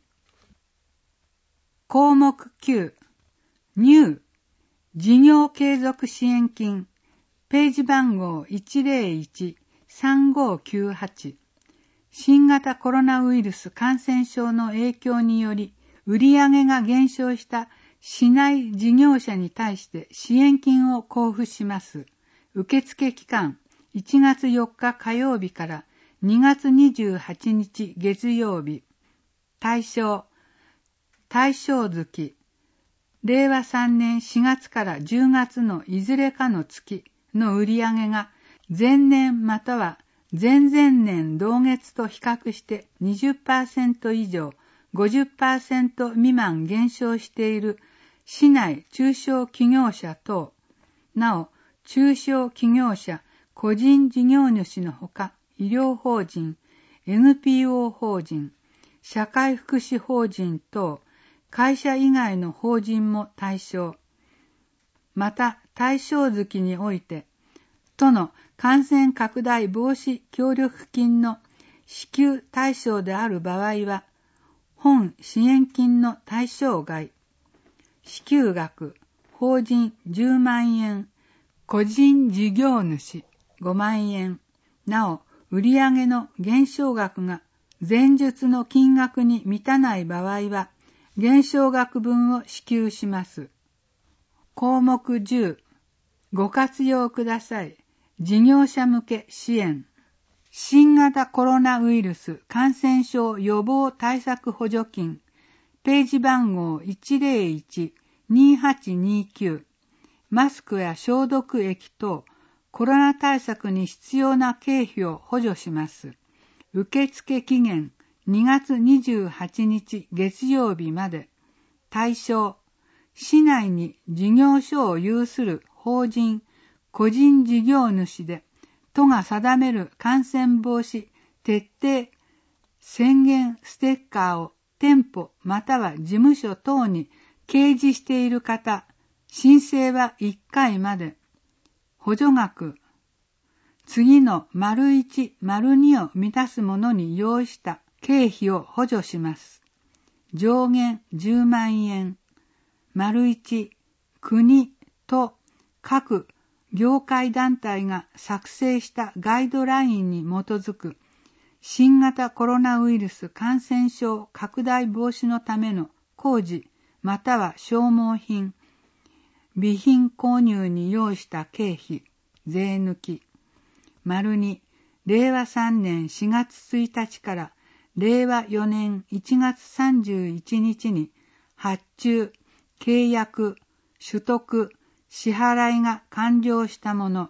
Speaker 4: 項目きゅう、ニュー、事業継続支援金、ページ番号 いちゼロいちさんごきゅうはち。新型コロナウイルス感染症の影響により、売上が減少した市内事業者に対して支援金を交付します。受付期間、いちがつよっか火曜日からにがつにじゅうはちにち月曜日。対象、対象月、れいわさんねんしがつからじゅうがつのいずれかの月の売上が前年または前々年同月と比較して にじゅっパーセント 以上 ごじゅっパーセント 未満減少している市内中小企業者等、なお中小企業者、個人事業主のほか医療法人、エヌピーオー 法人、社会福祉法人等、会社以外の法人も対象。また対象月において、都の感染拡大防止協力金の支給対象である場合は、本支援金の対象外。支給額、法人じゅうまんえん、個人事業主ごまんえん。なお、売上の減少額が前述の金額に満たない場合は、減少額分を支給します。項目じゅう、ご活用ください。事業者向け支援。新型コロナウイルス感染症予防対策補助金。ページ番号 いちゼロいち にはちにきゅう。マスクや消毒液等、コロナ対策に必要な経費を補助します。受付期限にがつにじゅうはちにち月曜日まで。対象、市内に事業所を有する法人、個人事業主で、都が定める感染防止徹底宣言ステッカーを店舗または事務所等に掲示している方、申請はいっかいまで。補助額、次の丸いち、丸にを満たすものに要した経費を補助します。上限じゅうまんえん。丸いち、国と各業界団体が作成したガイドラインに基づく新型コロナウイルス感染症拡大防止のための工事または消耗品、備品購入に要した経費、税抜き。丸に、れいわさんねんしがつついたちかられいわよねんいちがつさんじゅういちにちに発注、契約、取得、支払いが完了したもの。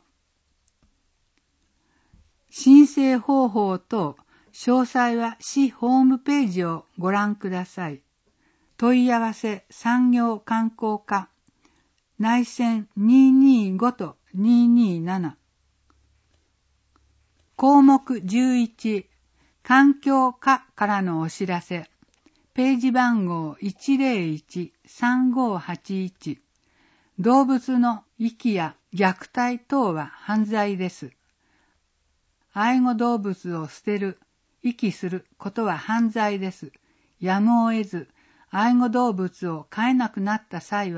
Speaker 4: 申請方法等、詳細は市ホームページをご覧ください。問い合わせ産業観光課、内線にーにーごとにーにーなな。項目じゅういち、環境課からのお知らせ。ページ番号 いちゼロいちさんごはちいち。動物の遺棄や虐待等は犯罪です。愛護動物を捨てる、遺棄することは犯罪です。やむを得ず、愛護動物を飼えなくなった際は、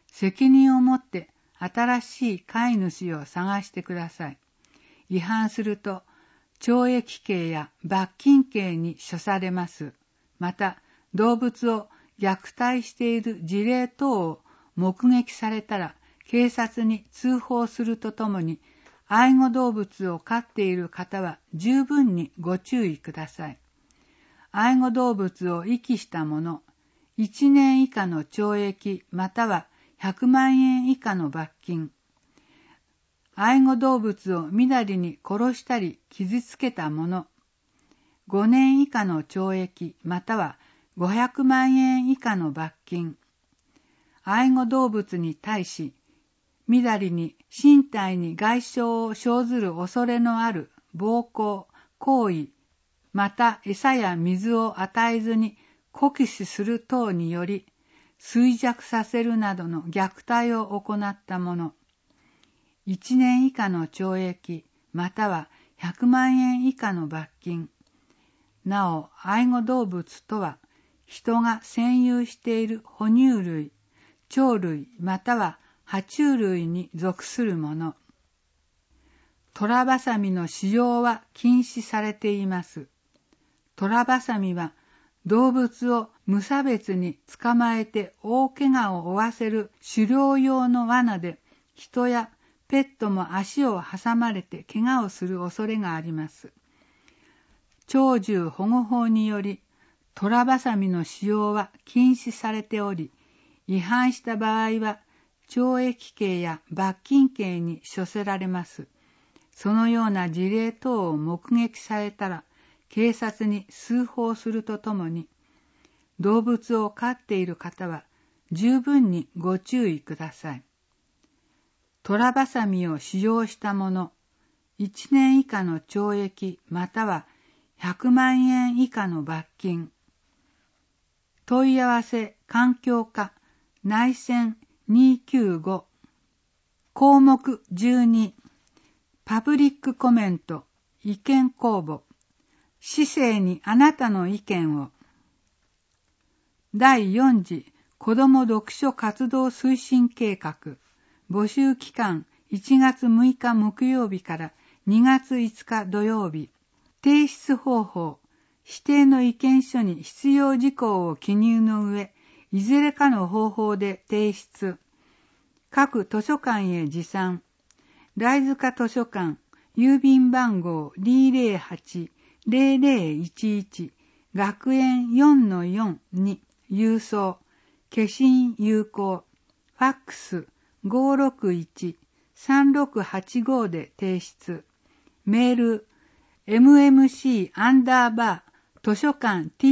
Speaker 4: 責任を持って新しい飼い主を探してください。違反すると懲役刑や罰金刑に処されます。また、動物を虐待している事例等を目撃されたら、警察に通報するとともに、愛護動物を飼っている方は十分にご注意ください。愛護動物を遺棄した者、いちねん以下の懲役またはひゃくまんえん以下の罰金。愛護動物をみだりに殺したり傷つけた者、ごねん以下の懲役またはごひゃくまんえん以下の罰金。愛護動物に対し、みだりに身体に外傷を生ずる恐れのある暴行、行為、また餌や水を与えずに酷使する等により、衰弱させるなどの虐待を行った者、いちねん以下の懲役またはひゃくまんえん以下の罰金。なお、愛護動物とは、人が占有している哺乳類、鳥類または爬虫類に属するもの。トラバサミの使用は禁止されています。トラバサミは動物を無差別に捕まえて大怪我を負わせる狩猟用の罠で、人やペットも足を挟まれて怪我をする恐れがあります。鳥獣保護法により、トラバサミの使用は禁止されており、違反した場合は懲役刑や罰金刑に処せられます。そのような事例等を目撃されたら、警察に通報するとともに、動物を飼っている方は十分にご注意ください。トラバサミを使用した者、いちねん以下の懲役またはひゃくまんえん以下の罰金。問い合わせ環境課内線にきゅうご項目じゅうにパブリックコメント意見公募市政にあなたの意見をだいよん次子ども読書活動推進計画募集期間いちがつむいか木曜日からにがついつか土曜日提出方法指定の意見書に必要事項を記入の上いずれかの方法で提出各図書館へ持参ライ塚図書館郵便番号 にーぜろはち ぜろぜろいちいち 学園 よんのよん に郵送消印有効ファックス ごーろくいち さんろくはちご で提出メール エムエムシー アンダーバー図書館 ト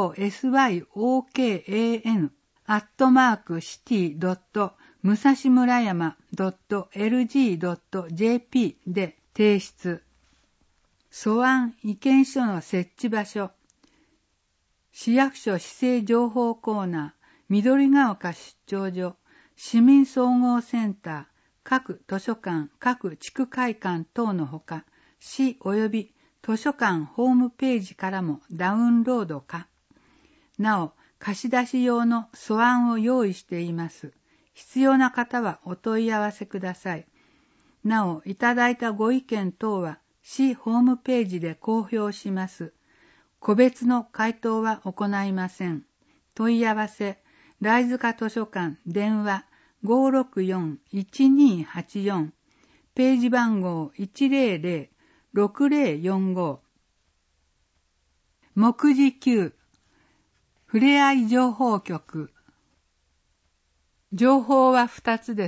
Speaker 4: スヨーアットマークシティドット武蔵村山ドットエルジードットジェーピー で提出。素案意見書の設置場所。市役所市政情報コーナー、緑が丘出張所、市民総合センター、各図書館、各地区会館等のほか、市及び図書館ホームページからもダウンロード可。なお、貸し出し用の素案を用意しています。必要な方はお問い合わせください。なお、いただいたご意見等は市ホームページで公表します。個別の回答は行いません。問い合わせ、ライ塚図書館電話 ごーろくよん いちにーはちよん ページ番号 いちぜろぜろ ろくぜろよんご 目次きゅうふれあい情報局情報はふたつです。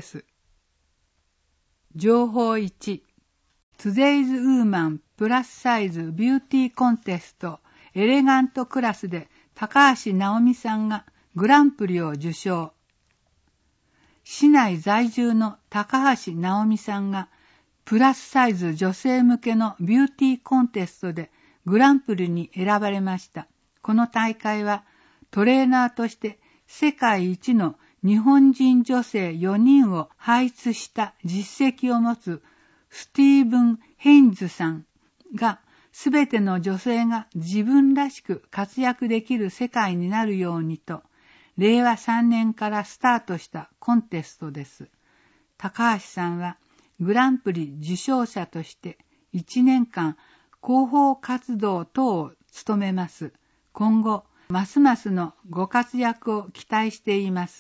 Speaker 4: 情報いち Today's Woman プラスサイズビューティーコンテストエレガントクラスで高橋直美さんがグランプリを受賞。市内在住の高橋直美さんがプラスサイズ女性向けのビューティーコンテストでグランプリに選ばれました。この大会はトレーナーとして世界一の日本人女性よにんを輩出した実績を持つスティーブン・ヘインズさんがすべての女性が自分らしく活躍できる世界になるようにとれいわさんねんからスタートしたコンテストです。高橋さんはグランプリ受賞者としていちねんかん広報活動等を務めます。今後、ますますのご活躍を期待しています。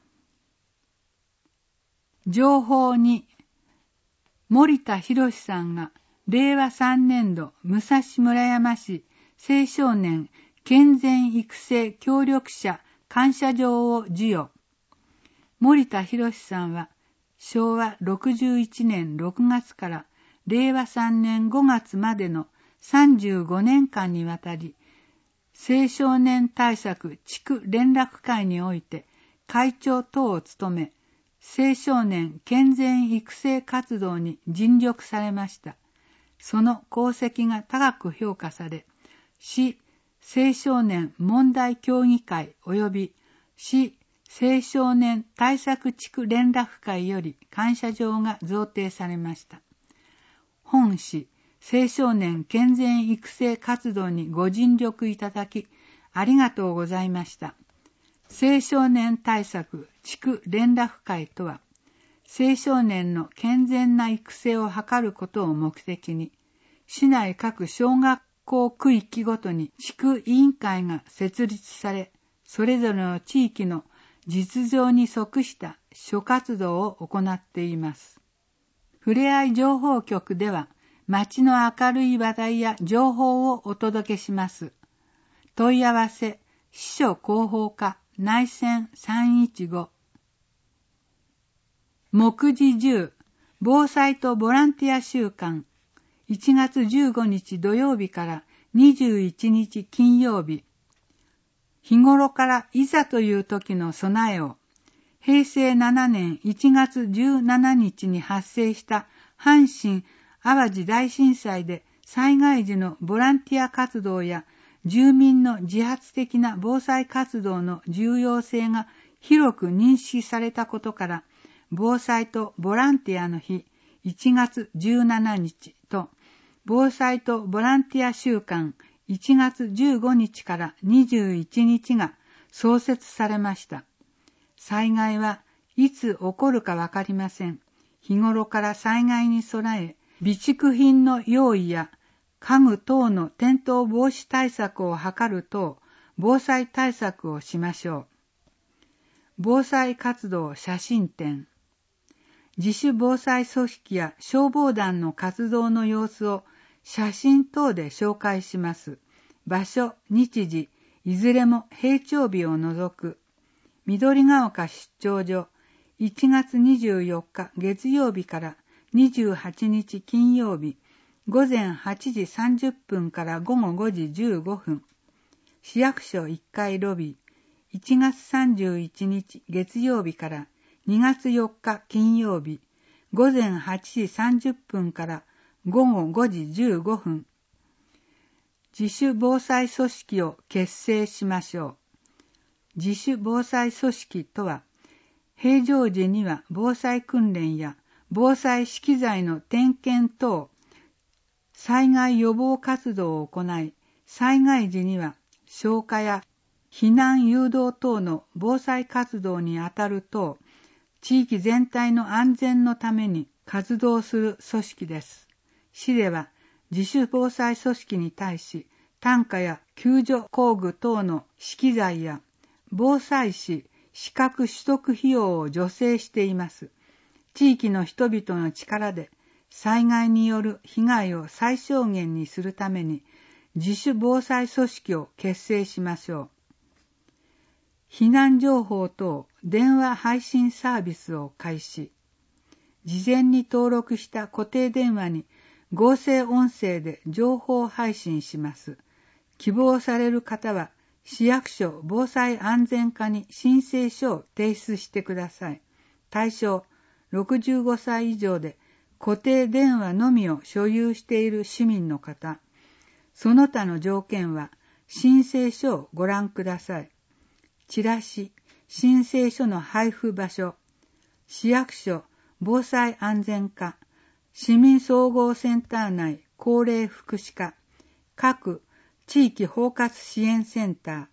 Speaker 4: 情報に、森田博さんがれいわさんねんど武蔵村山市青少年健全育成協力者感謝状を授与。森田博さんはしょうわろくじゅういちねんろくがつかられいわさんねんごがつまでのさんじゅうごねんかんにわたり、青少年対策地区連絡会において会長等を務め、青少年健全育成活動に尽力されました。その功績が高く評価され、市青少年問題協議会及び市青少年対策地区連絡会より感謝状が贈呈されました。本市青少年健全育成活動にご尽力いただきありがとうございました。青少年対策地区連絡会とは、青少年の健全な育成を図ることを目的に、市内各小学校区域ごとに地区委員会が設立され、それぞれの地域の実情に即した諸活動を行っています。ふれあい情報局では、町の明るい話題や情報をお届けします。問い合わせ、市所広報課内線さんいちご。目次じゅう、防災とボランティア週間、いちがつじゅうごにち土曜日からにじゅういちにち金曜日。日頃からいざという時の備えを、へいせいななねんいちがつじゅうしちにちに発生した阪神・淡路大震災で災害時のボランティア活動や住民の自発的な防災活動の重要性が広く認識されたことから、防災とボランティアの日いちがつじゅうしちにちと、防災とボランティア週間いちがつじゅうごにちからにじゅういちにちが創設されました。災害はいつ起こるかわかりません。日頃から災害に備え、備蓄品の用意や家具等の転倒防止対策を図る等、防災対策をしましょう。防災活動写真展。自主防災組織や消防団の活動の様子を写真等で紹介します。場所、日時、いずれも閉庁日を除く。緑ヶ丘出張所、いちがつにじゅうよっか月曜日からにじゅうはちにち金曜日、ごぜんはちじさんじゅっぷんからごごごじじゅうごふん。市役所いっかいロビー、いちがつさんじゅういちにち月曜日からにがつよっか金曜日、ごぜんはちじさんじゅっぷんからごごごじじゅうごふん。自主防災組織を結成しましょう。自主防災組織とは、平常時には防災訓練や防災資機材の点検等、災害予防活動を行い、災害時には消火や避難誘導等の防災活動にあたる等、地域全体の安全のために活動する組織です。市では自主防災組織に対し、担架や救助工具等の資機材や防災士資格取得費用を助成しています。地域の人々の力で災害による被害を最小限にするために自主防災組織を結成しましょう。避難情報等電話配信サービスを開始。事前に登録した固定電話に合成音声で情報配信します。希望される方は市役所防災安全課に申請書を提出してください。対象ろくじゅうごさい以上で固定電話のみを所有している市民の方。その他の条件は申請書をご覧ください。チラシ、申請書の配布場所、市役所防災安全課、市民総合センター内高齢福祉課、各地域包括支援センター、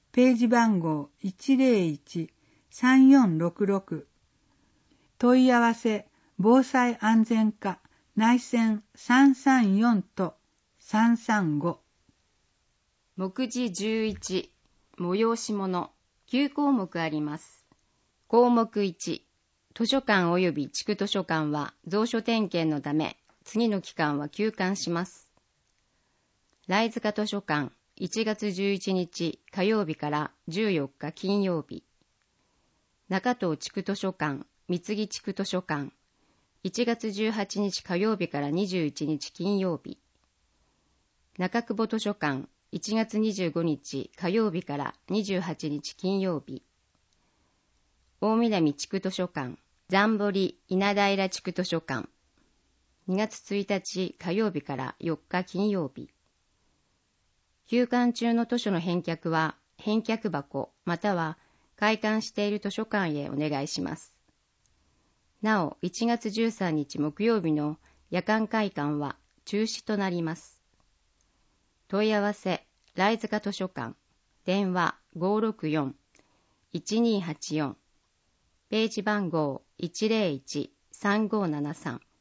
Speaker 4: ページ番号 いちまるいち さんよんろくろく。問い合わせ防災安全課内線さんさんよんとさんさんご。
Speaker 5: 目次じゅういち、催し物、きゅう項目あります。項目いち、図書館及び地区図書館は蔵書点検のため、次の期間は休館します。頼塚図書館、いちがつじゅういちにち火曜日からじゅうよっか金曜日。中東地区図書館、三木地区図書館、いちがつじゅうはちにち火曜日からにじゅういちにち金曜日。中久保図書館、いちがつにじゅうごにち火曜日からにじゅうはちにち金曜日。大南地区図書館、残堀稲平地区図書館、にがつついたち火曜日からよっか金曜日。休館中の図書の返却は、返却箱または開館している図書館へお願いします。なお、いちがつじゅうさんにち木曜日の夜間開館は中止となります。問い合わせ、頼塚図書館、電話 ごろくよん いちにはちよん、ページ番号 いちまるいち さんごななさん。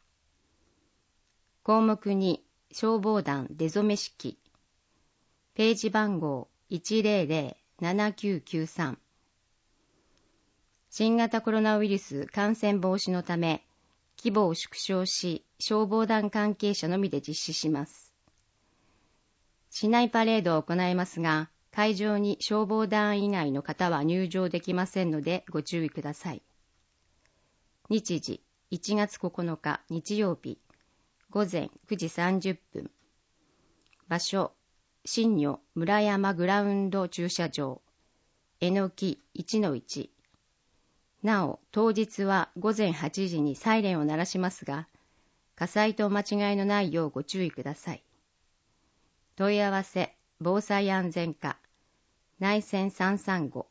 Speaker 5: 項目に、消防団出初め式、ページ番号 いちまるまる ななきゅうきゅうさん。新型コロナウイルス感染防止のため、規模を縮小し、消防団関係者のみで実施します。市内パレードを行いますが、会場に消防団以外の方は入場できませんのでご注意ください。日時、いちがつここのか日曜日、ごぜんくじさんじゅっぷん。場所、新女村山グラウンド駐車場、えのき いちのいち。なお、当日はごぜんはちじにサイレンを鳴らしますが、火災とお間違いのないようご注意ください。問い合わせ、防災安全課、内線さんさんご。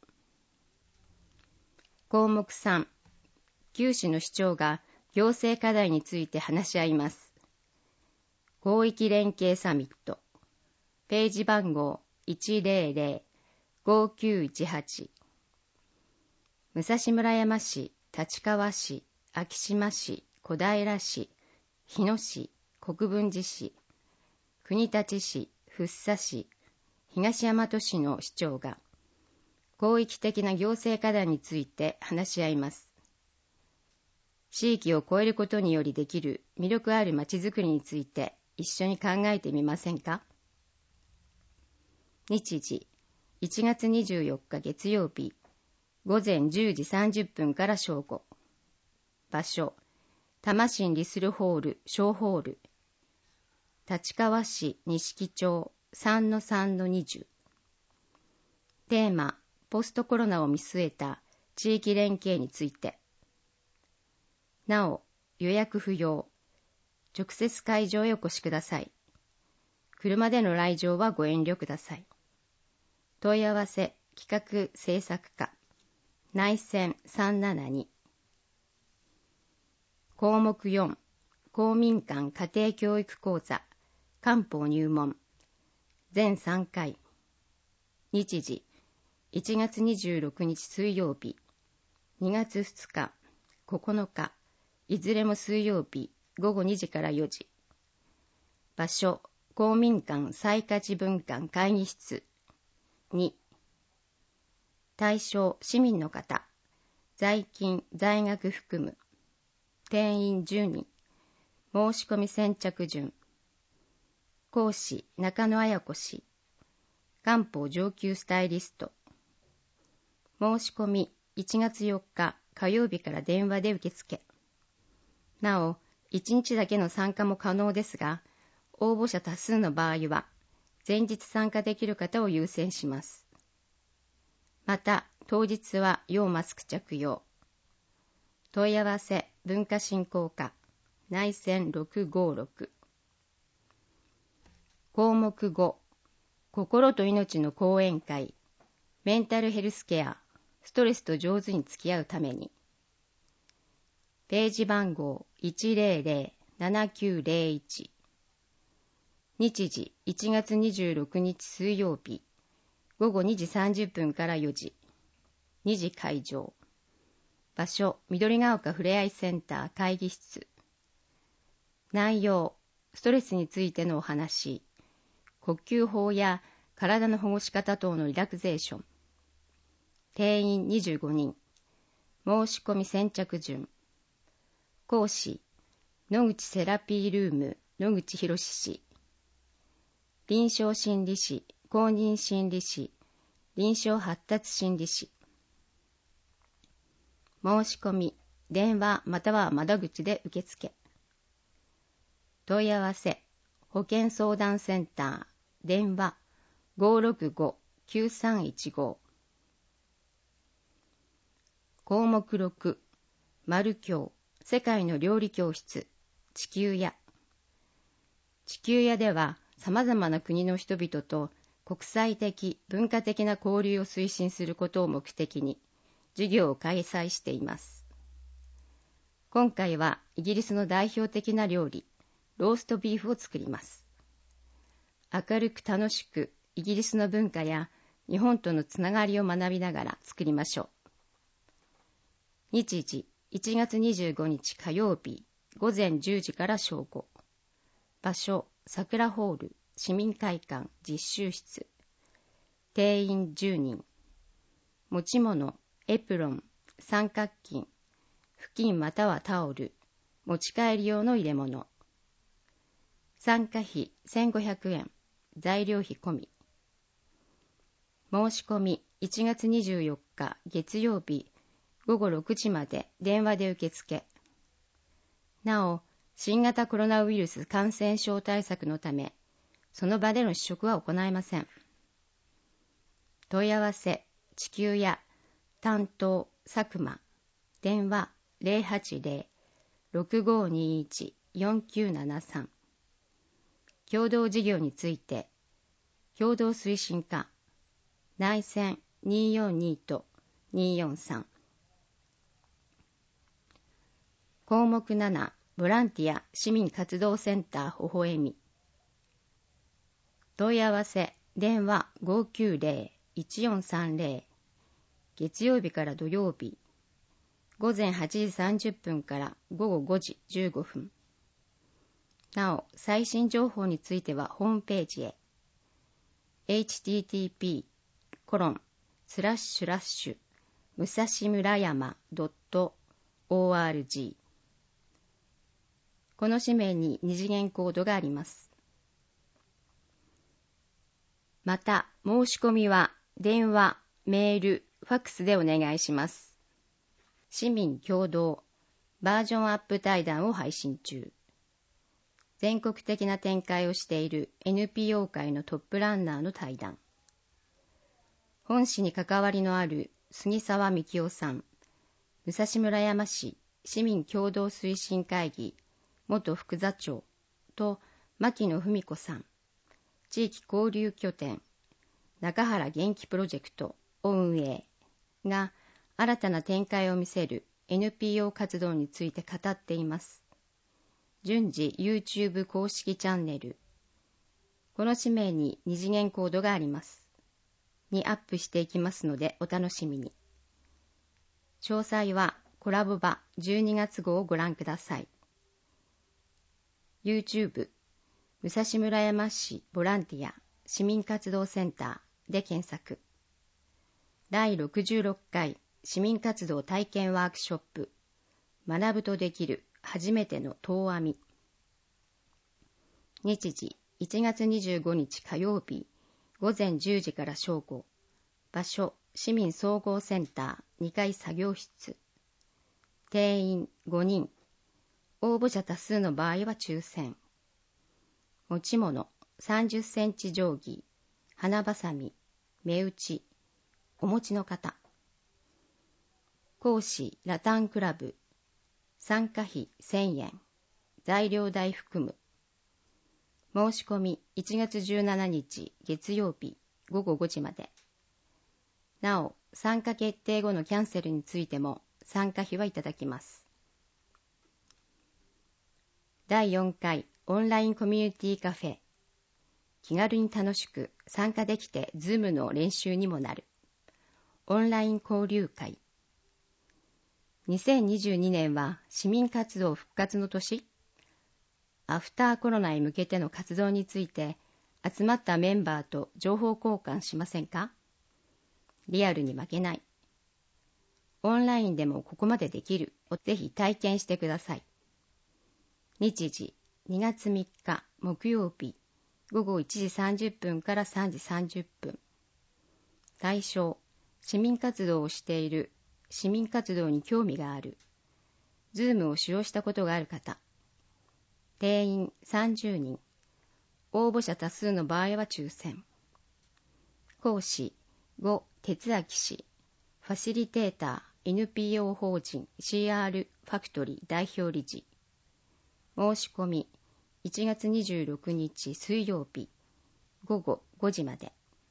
Speaker 5: 項目さん、九市の市長が行政課題について話し合います。広域連携サミット、ページ番号 いちまるまる ごきゅういちはち。武蔵村山市、立川市、昭島市、小平市、日野市、国分寺市、国立市、福生市、東大和市の市長が、広域的な行政課題について話し合います。地域を超えることによりできる魅力あるまちづくりについて一緒に考えてみませんか？日時、いちがつにじゅうよっか月曜日、ごぜんじゅうじさんじゅっぷんから正午。場所、多摩市リスルホール小ホール、立川市錦町 さんのさんのにじゅう。テーマ、ポストコロナを見据えた地域連携について。なお、予約不要。直接会場へお越しください。車での来場はご遠慮ください。問い合わせ、企画制作課、内線さんななに。項目よん、公民館家庭教育講座、官報入門、全さんかい。日時、いちがつにじゅうろくにち水曜日、にがつふつか、ここのか、いずれも水曜日、ごごにじからよじ。場所、公民館最価値文館会議室。に。対象、市民の方。在勤、在学含む。定員じゅうにん。申し込み先着順。講師、中野綾子氏。官報上級スタイリスト。申し込み、いちがつよっか火曜日から電話で受付。なお、いちにちだけの参加も可能ですが、応募者多数の場合は、前日参加できる方を優先します。また、当日は要マスク着用。問い合わせ、文化振興課、内線ろくごろく。項目ご、心と命の講演会、メンタルヘルスケア、ストレスと上手に付き合うために。ページ番号 いちまるまる ななきゅうぜろいち。日時いちがつにじゅうろくにち水曜日、 ごごにじさんじゅっぷんからよじ、にじ会場。場所、緑が丘ふれあいセンター会議室。内容、ストレスについてのお話、呼吸法や体の保護し方等のリラクゼーション。定員にじゅうごにん。申し込み先着順。講師、野口セラピールーム野口博氏。臨床心理士、公認心理士、臨床発達心理士。申し込み、電話または窓口で受付。問い合わせ、保健相談センター、電話 ごーろくごーきゅうさんいちご。項目ろく、マル教、世界の料理教室、地球屋。地球屋では、様々な国の人々と国際的、文化的な交流を推進することを目的に、授業を開催しています。今回は、イギリスの代表的な料理、ローストビーフを作ります。明るく楽しく、イギリスの文化や日本とのつながりを学びながら作りましょう。日時、いちがつにじゅうごにち火曜日、ごぜんじゅうじから正午。場所、桜ホール、市民会館、実習室。定員じゅうにん。持ち物、エプロン、三角巾、布巾またはタオル、持ち帰り用の入れ物。参加費せんごひゃくえん、材料費込み。申し込みいちがつにじゅうよっか月曜日ごごろくじまで電話で受付。なお、新型コロナウイルス感染症対策のため、その場での試食は行えません。問い合わせ、地球屋、担当、佐久間、電話 ゼロはちゼロ ろくごにいち よんきゅうななさん。共同事業について、共同推進課、内線にーよんにとにーよんさん。項目なな、ボランティア市民活動センター微笑み。問い合わせ、電話 ごーきゅうゼロ いちよんさんゼロ。月曜日から土曜日、ごぜんはちじさんじゅっぷんからごごごじじゅうごふん。なお、最新情報についてはホームページへ。エイチティーティーピーコロンスラッシュラッシュ武蔵村山 .org。この紙面に二次元コードがあります。また、申し込みは電話、メール、ファックスでお願いします。市民共同バージョンアップ対談を配信中。全国的な展開をしている エヌピーオー 界のトップランナーの対談。本市に関わりのある杉沢幹夫さん、武蔵村山市市民共同推進会議元副座長と牧野文子さん、地域交流拠点中原元気プロジェクトを運営が新たな展開を見せる エヌピーオー 活動について語っています。順次 YouTube 公式チャンネル、この紙面に二次元コードがあります。にアップしていきますのでお楽しみに。詳細はコラボ場じゅうにがつ号をご覧ください。YouTube 武蔵村山市ボランティア市民活動センターで検索。だいろくじゅうろっかい市民活動体験ワークショップ、学ぶとできる初めての遠編み。日時いちがつにじゅうごにち火曜日ごぜんじゅうじから正午。場所市民総合センターにかい作業室。定員ごにん。応募者多数の場合は抽選。持ち物さんじゅっセンチ定規、花ばさみ、目打ち、お持ちの方。講師ラタンクラブ。参加費せんえん。材料代含む。申し込みいちがつじゅうしちにち月曜日ごごごじまで。なお、参加決定後のキャンセルについても参加費はいただきます。だいよんかいオンラインコミュニティカフェ気軽に楽しく参加できてズームの練習にもなる。オンライン交流会。にせんにじゅうにねんは市民活動復活の年。アフターコロナへ向けての活動について集まったメンバーと情報交換しませんか？リアルに負けない。オンラインでもここまでできるをぜひ体験してください。日時にがつみっか木曜日ごごいちじさんじゅっぷんからさんじさんじゅっぷん。対象、市民活動をしている、市民活動に興味がある、ズームを使用したことがある方。定員さんじゅうにん。応募者多数の場合は抽選。講師ご哲明氏、ファシリテーター エヌピーオー 法人 シーアール ファクトリー代表理事。申し込みいちがつにじゅうろくにち水曜日ごごごじまで。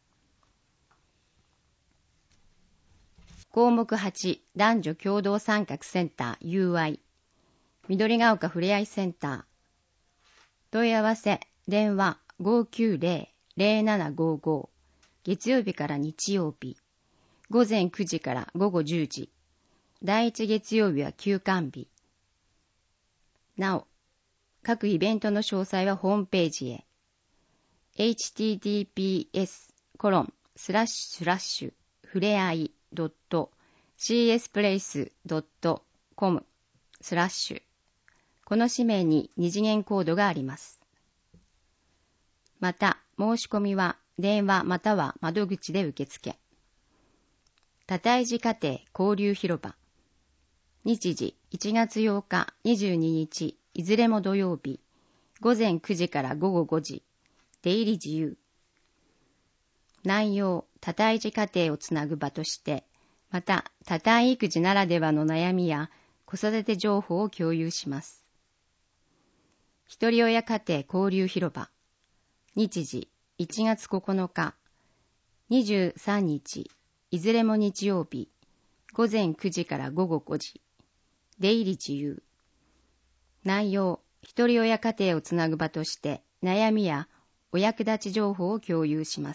Speaker 5: 項目はち、男女共同参画センター ユーアイ 緑が丘ふれあいセンター。問い合わせ電話 ごーきゅうぜろ ぜろななごーごー、月曜日から日曜日ごぜんくじからごごじゅうじ、第一月曜日は休館日。なお、各イベントの詳細はホームページへ。エイチティーティーピーエスコロンスラッシュスラッシュふれあい ドットシーエスプレイス ドットコム スラッシュ。この紙面に二次元コードがあります。また、申し込みは電話または窓口で受付。多胎児家庭交流広場。日時いちがつようかにじゅうににち、いずれも土曜日、ごぜんくじからごごごじ、出入り自由。内容、多胎児家庭をつなぐ場として、また多胎育児ならではの悩みや子育て情報を共有します。ひとり親家庭交流広場。日時いちがつここのか、にじゅうさんにち、いずれも日曜日、ごぜんくじからごごごじ、出入り自由。内容、ひとり親家庭をつなぐ場として悩みやお役立ち情報を共有します。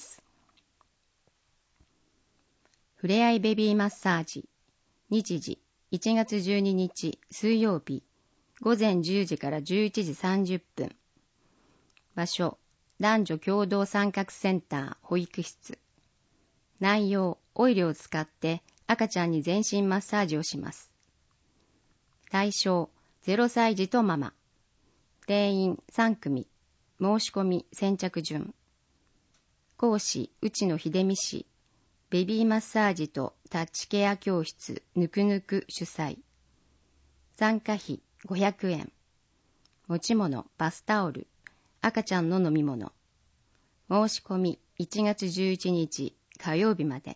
Speaker 5: ふれあいベビーマッサージ。日時いちがつじゅうににち水曜日、ごぜんじゅうじからじゅういちじさんじゅっぷん。場所、男女共同参画センター保育室。内容、オイルを使って赤ちゃんに全身マッサージをします。対象、ゼロさい児とママ。定員さんくみ。申し込み先着順。講師、内野秀美氏。ベビーマッサージとタッチケア教室ぬくぬく主催。参加費ごひゃくえん。持ち物バスタオル、赤ちゃんの飲み物。申し込みいちがつじゅういちにち火曜日まで。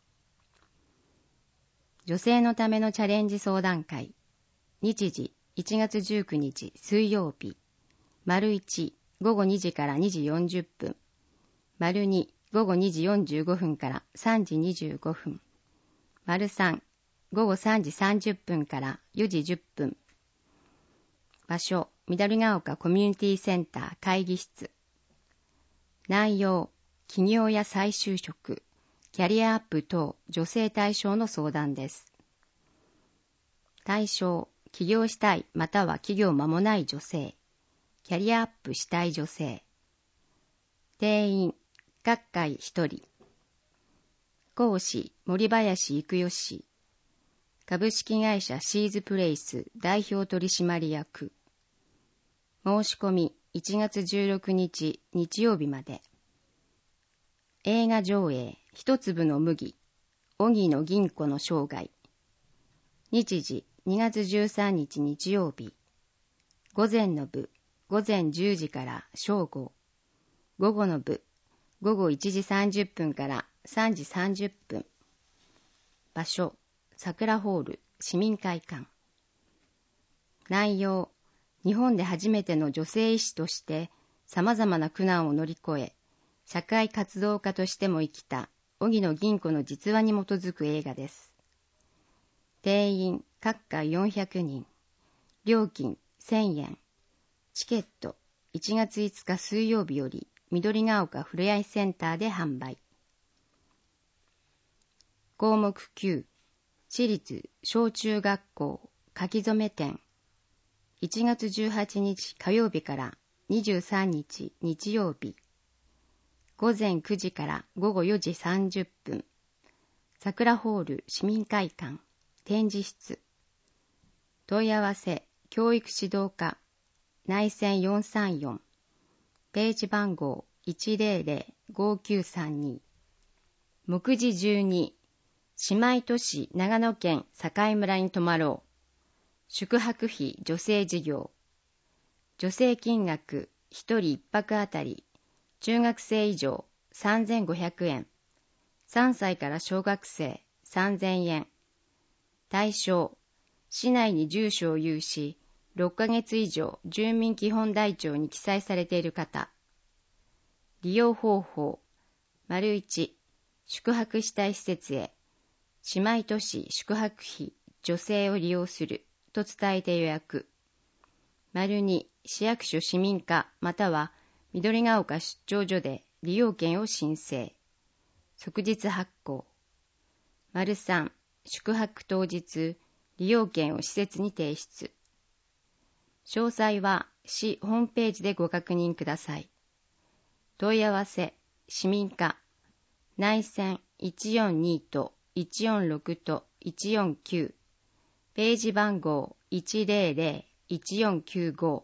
Speaker 5: 女性のためのチャレンジ相談会。日時いちがつじゅうくにち水曜日。丸いち、ごごにじからにじよんじゅっぷん。丸に、ごごにじよんじゅうごふんからさんじにじゅうごふん。丸さん、ごごさんじさんじゅっぷんからよじじゅっぷん。場所、緑が丘コミュニティセンター会議室。内容、起業や再就職、キャリアアップ等女性対象の相談です。対象、起業したいまたは起業間もない女性、キャリアアップしたい女性。定員、各回ひとり。講師、森林育代氏。株式会社シーズプレイス代表取締役。申し込みいちがつじゅうろくにち日曜日まで。映画上映、一粒の麦、荻野銀子の生涯。日時にがつじゅうさんにち日曜日。午前の部、ごぜんじゅうじから正午。午後の部、ごごいちじさんじゅっぷんからさんじさんじゅっぷん。場所、桜ホール市民会館。内容、日本で初めての女性医師として様々な苦難を乗り越え、社会活動家としても生きた荻野銀子の実話に基づく映画です。定員各回よんひゃくにん。料金せんえん。チケットいちがついつか水曜日より未緑が丘ふれあいセンターで販売。項目きゅう、私立小中学校書き初め展。いちがつじゅうはちにち火曜日からにじゅうさんにち日曜日。ごぜんくじからごごよじさんじゅっぷん。桜ホール市民会館展示室。問い合わせ教育指導課内線よんさんよん。ページ番号 いちぜろぜろごきゅうさんに。目次じゅうに、姉妹都市長野県境村に泊まろう。宿泊費助成事業。助成金額ひとりいっぱくあたり中学生以上さんぜんごひゃくえん。さんさいから小学生さんぜんえん。対象、市内に住所を有し、ろっかげつ以上住民基本台帳に記載されている方。利用方法、丸いち、宿泊したい施設へ、姉妹都市宿泊費助成を利用すると伝えて予約。丸に、市役所市民課または緑が丘出張所で利用券を申請。即日発行。丸さん、宿泊当日、利用券を施設に提出。詳細は市ホームページでご確認ください。問い合わせ、市民課、内線いちよんにといちよんろくといちよんきゅう、ページ番号いちぜろぜろいちよんきゅうご。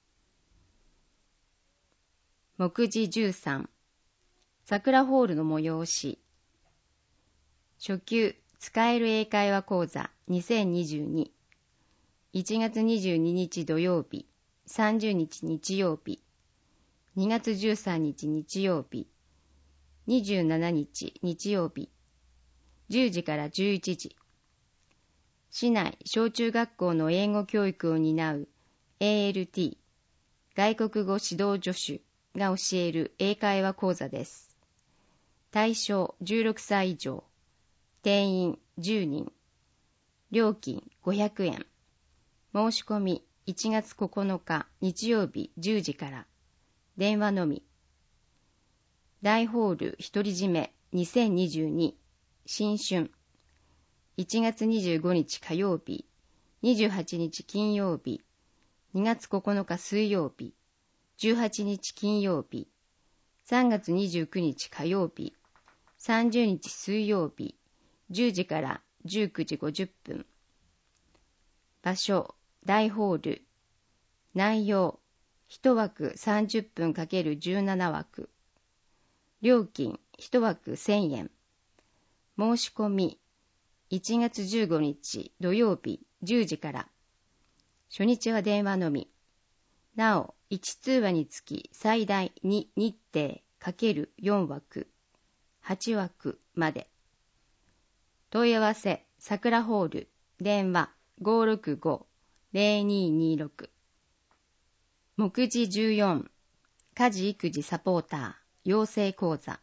Speaker 5: 目次じゅうさん、桜ホールの催し。初級使える英会話講座にせんにじゅうに。いちがつにじゅうににち土曜日、さんじゅうにち日曜日、にがつじゅうさんにち日曜日、にじゅうしちにち日曜日、じゅうじからじゅういちじ。市内小中学校の英語教育を担う エーエルティー、外国語指導助手が教える英会話講座です。対象じゅうろくさい以上、定員じゅうにん、料金ごひゃくえん。申し込みいちがつここのか日曜日じゅうじから。電話のみ。大ホール独り占めにせんにじゅうに新春。いちがつにじゅうごにち火曜日、にじゅうはちにち金曜日、にがつここのか水曜日、じゅうはちにち金曜日、さんがつにじゅうくにち火曜日、さんじゅうにち水曜日、じゅうじからじゅうくじごじゅっぷん。場所、大ホール。内容、いちわくさんじゅっぷん かけるじゅうななわく。料金、いちわくせんえん。申し込み、いちがつじゅうごにち土曜日じゅうじから。初日は電話のみ。なお、いち通話につき最大に日程 かけるよんわく、はちわくまで。問い合わせ、桜ホール、電話ごろくご ぜろににろく。目次じゅうよん、家事育児サポーター、養成講座。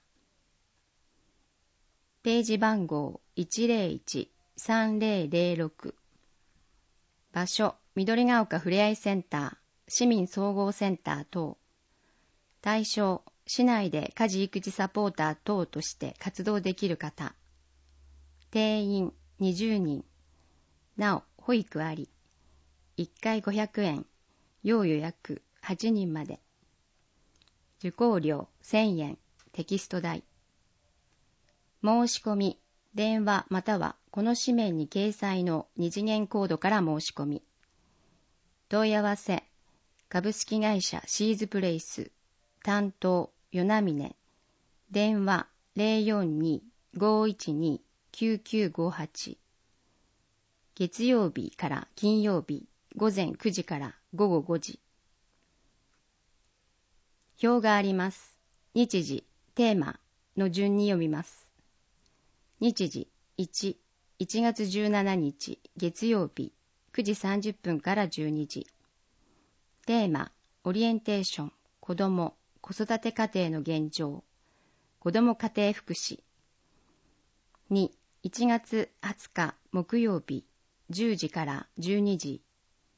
Speaker 5: ページ番号いちぜろいち さんぜろぜろろく。場所、緑が丘ふれあいセンター、市民総合センター等。対象、市内で家事育児サポーター等として活動できる方。定員にじゅうにん。なお、保育あり。いっかいごひゃくえん。要予約はちにんまで。受講料せんえん。テキスト代。申し込み、電話またはこの紙面に掲載の二次元コードから申し込み。問い合わせ、株式会社シーズプレイス、担当、与那嶺、電話 ゼロよんに ごいちに きゅうきゅうごはち。月曜日から金曜日、ごぜんくじからごごごじ。表があります。日時、テーマの順に読みます。日時いち、いちがつじゅうしちにち月曜日くじさんじゅっぷんからじゅうにじ。テーマ、オリエンテーション、子ども、子育て家庭の現状、子ども家庭福祉。に、いちがつはつか木曜日じゅうじからじゅうにじ。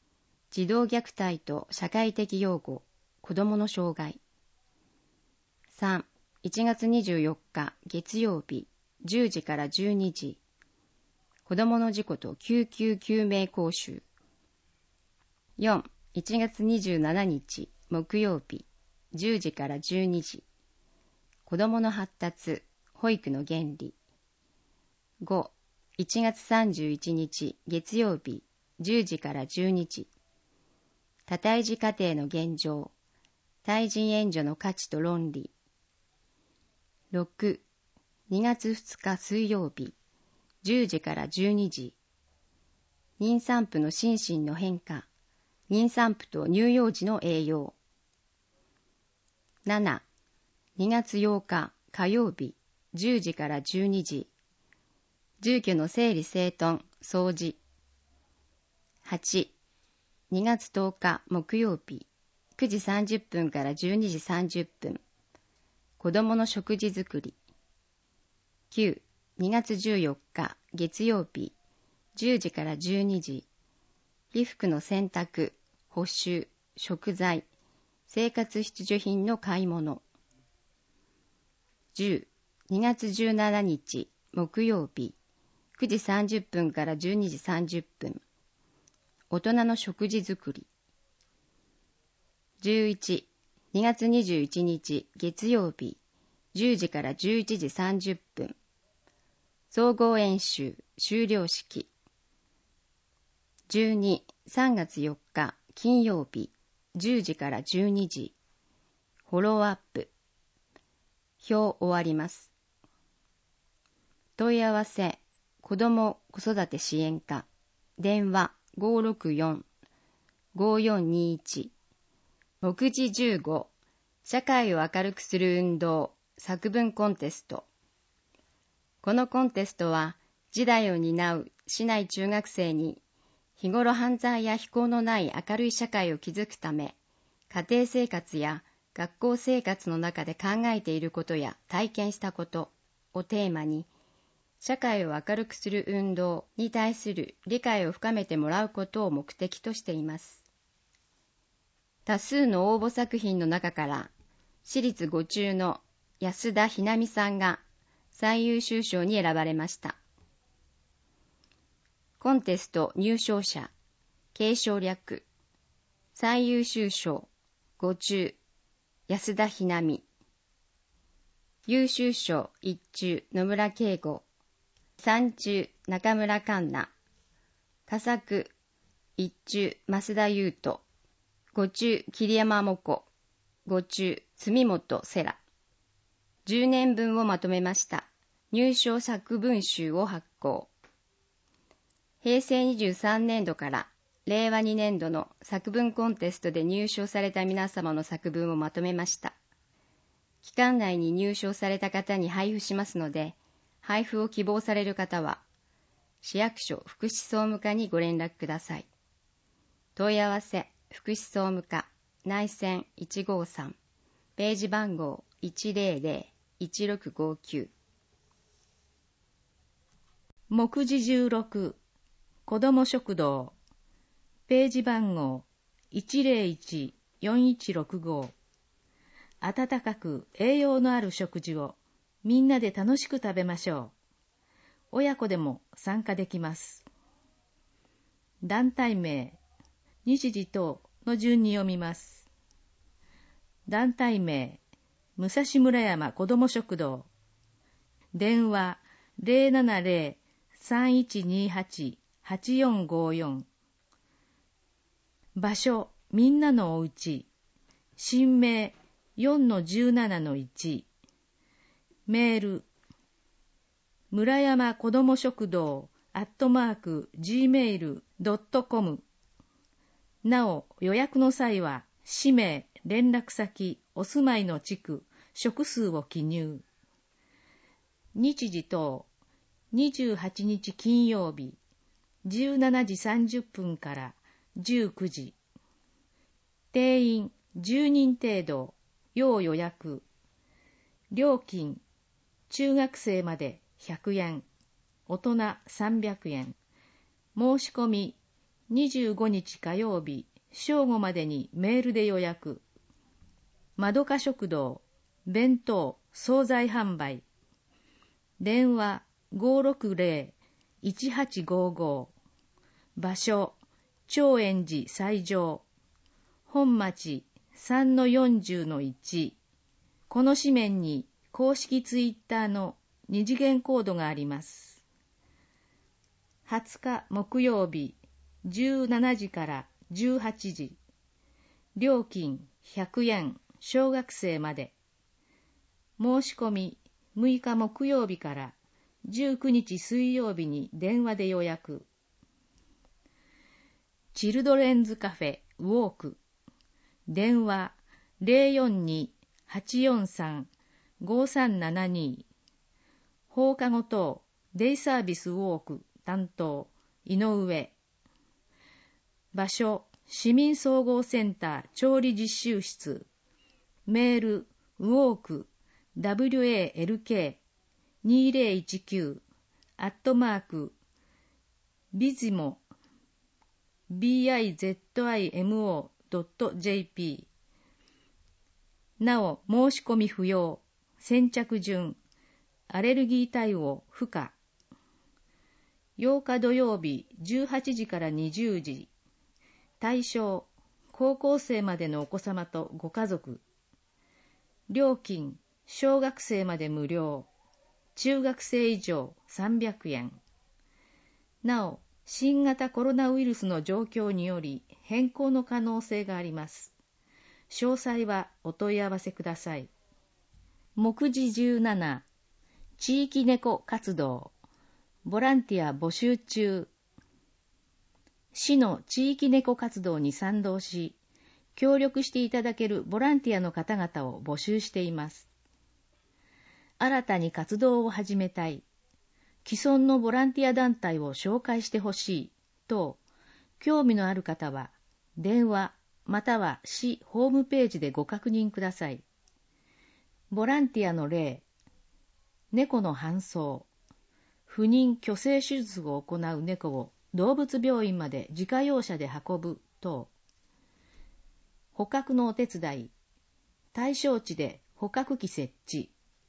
Speaker 5: 児童虐待と社会的養護、子どもの障害。 さん、いちがつにじゅうよっか月曜日じゅうじからじゅうにじ、子供の事故と救急救命講習。よん、いちがつにじゅうしちにち木曜日じゅうじからじゅうにじ、子供の発達、保育の原理。ご、いちがつさんじゅういちにち月曜日じゅうじからじゅうにじ、多胎児家庭の現状、胎児援助の価値と論理。ろく、にがつふつか水曜日じゅうじからじゅうにじ、妊産婦の心身の変化、妊産婦と乳幼児の栄養。なな、にがつようか火曜日じゅうじからじゅうにじ、住居の整理整頓、掃除。はち、にがつとおか木曜日くじさんじゅっぷんからじゅうにじさんじゅっぷん、子供の食事作り。きゅう、にがつじゅうよっか月曜日じゅうじからじゅうにじ、衣服の洗濯、補修、食材、生活必需品の買い物。じゅう、にがつじゅうしちにち木曜日くじさんじゅっぷんからじゅうにじさんじゅっぷん、大人の食事作り。じゅういち、にがつにじゅういちにち月曜日じゅうじからじゅういちじさんじゅっぷん、総合演習修了式。じゅうに、さんがつよっか金曜日じゅうじからじゅうにじ、フォローアップ。表終わります。問い合わせ、子ども子育て支援課、電話 ごーろくよん、ごーよんにいち。目次じゅうご、社会を明るくする運動作文コンテスト。このコンテストは、次代を担う市内中学生に、日頃犯罪や非行のない明るい社会を築くため、家庭生活や学校生活の中で考えていることや体験したことをテーマに、社会を明るくする運動に対する理解を深めてもらうことを目的としています。多数の応募作品の中から、私立五中の安田ひなみさんが最優秀賞に選ばれました。コンテスト入賞者、継承略、最優秀賞、五中、安田ひなみ。優秀賞、一中、野村圭吾。三中、中村環奈。佳作、一中、増田優斗。五中、桐山もこ。五中、住本セラ。じゅうねんぶんをまとめました。入賞作文集を発行。へいせいにじゅうさんねんどかられいわにねんどの作文コンテストで入賞された皆様の作文をまとめました。期間内に入賞された方に配布しますので、配布を希望される方は、市役所福祉総務課にご連絡ください。問い合わせ、福祉総務課、内線いちごさん、ページ番号 いちぜろぜろいちろくごきゅう。
Speaker 3: 目次じゅうろく、子ども食堂、ページ番号 いちぜろいちよんいちろくご。温かく栄養のある食事をみんなで楽しく食べましょう。親子でも参加できます。団体名、日時等の順に読みます。団体名、武蔵村山子ども食堂。電話 ゼロななゼロ さんいちにはち はちよんごよん。場所、みんなのおうち。氏名 よんのじゅうななのいち。メール、村山子ども食堂アットマーク ジーメールドットコム。なお、予約の際は、氏名、連絡先、お住まいの地区、食数を記入。日時等、にじゅうはちにち金曜日、じゅうしちじさんじゅっぷんからじゅうくじ。定員じゅうにん程度、要予約。料金、中学生までひゃくえん、大人さんびゃくえん。申し込み、にじゅうごにち火曜日、正午までにメールで予約。まどか食堂、 弁当、惣菜販売。電話 ごーろくぜろ いちはちごーごー。場所、長円寺西条。本町 さんのよんじゅうのいち。この紙面に公式ツイッターの二次元コードがあります。はつか木曜日じゅうしちじからじゅうはちじ。料金ひゃくえん、小学生まで。申し込みむいか木曜日からじゅうくにち水曜日に電話で予約。チルドレンズカフェウォーク。電話 ゼロよんに はちよんさん ごさんななに。放課後等デイサービスウォーク担当井上。場所市民総合センター調理実習室。メールウォーク ダブリューエーエルケーにーぜろいちきゅう アットマークビズモ ビーアイゼットアイエムオードットジェーピー。 なお申し込み不要。先着順。アレルギー対応不可。ようか土曜日じゅうはちじからにじゅうじ。対象高校生までのお子様とご家族。料金小学生まで無料。中学生以上さんびゃくえん。なお新型コロナウイルスの状況により変更の可能性があります。詳細はお問い合わせください。目次じゅうなな、地域猫活動。ボランティア募集中。市の地域猫活動に賛同し、協力していただけるボランティアの方々を募集しています。新たに活動を始めたい。既存のボランティア団体を紹介してほしいと、興味のある方は、電話または市ホームページでご確認ください。ボランティアの例、猫の搬送、不妊去勢手術を行う猫を動物病院まで自家用車で運ぶ等、捕獲のお手伝い、対象地で捕獲器設置、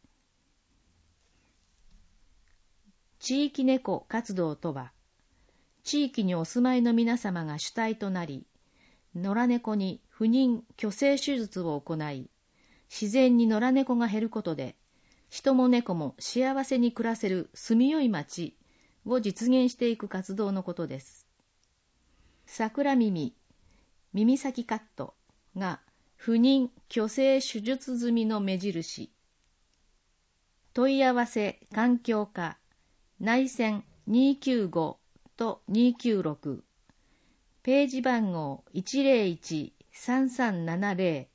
Speaker 3: 地域猫活動とは、地域にお住まいの皆様が主体となり、野良猫に不妊去勢手術を行い、自然に野良猫が減ることで、人も猫も幸せに暮らせる住みよい町を実現していく活動のことです。桜耳、耳先カットが不妊去勢手術済みの目印。問い合わせ環境課内線にきゅうごとにきゅうろく、ページ番号 いちぜろいち さんさんななぜ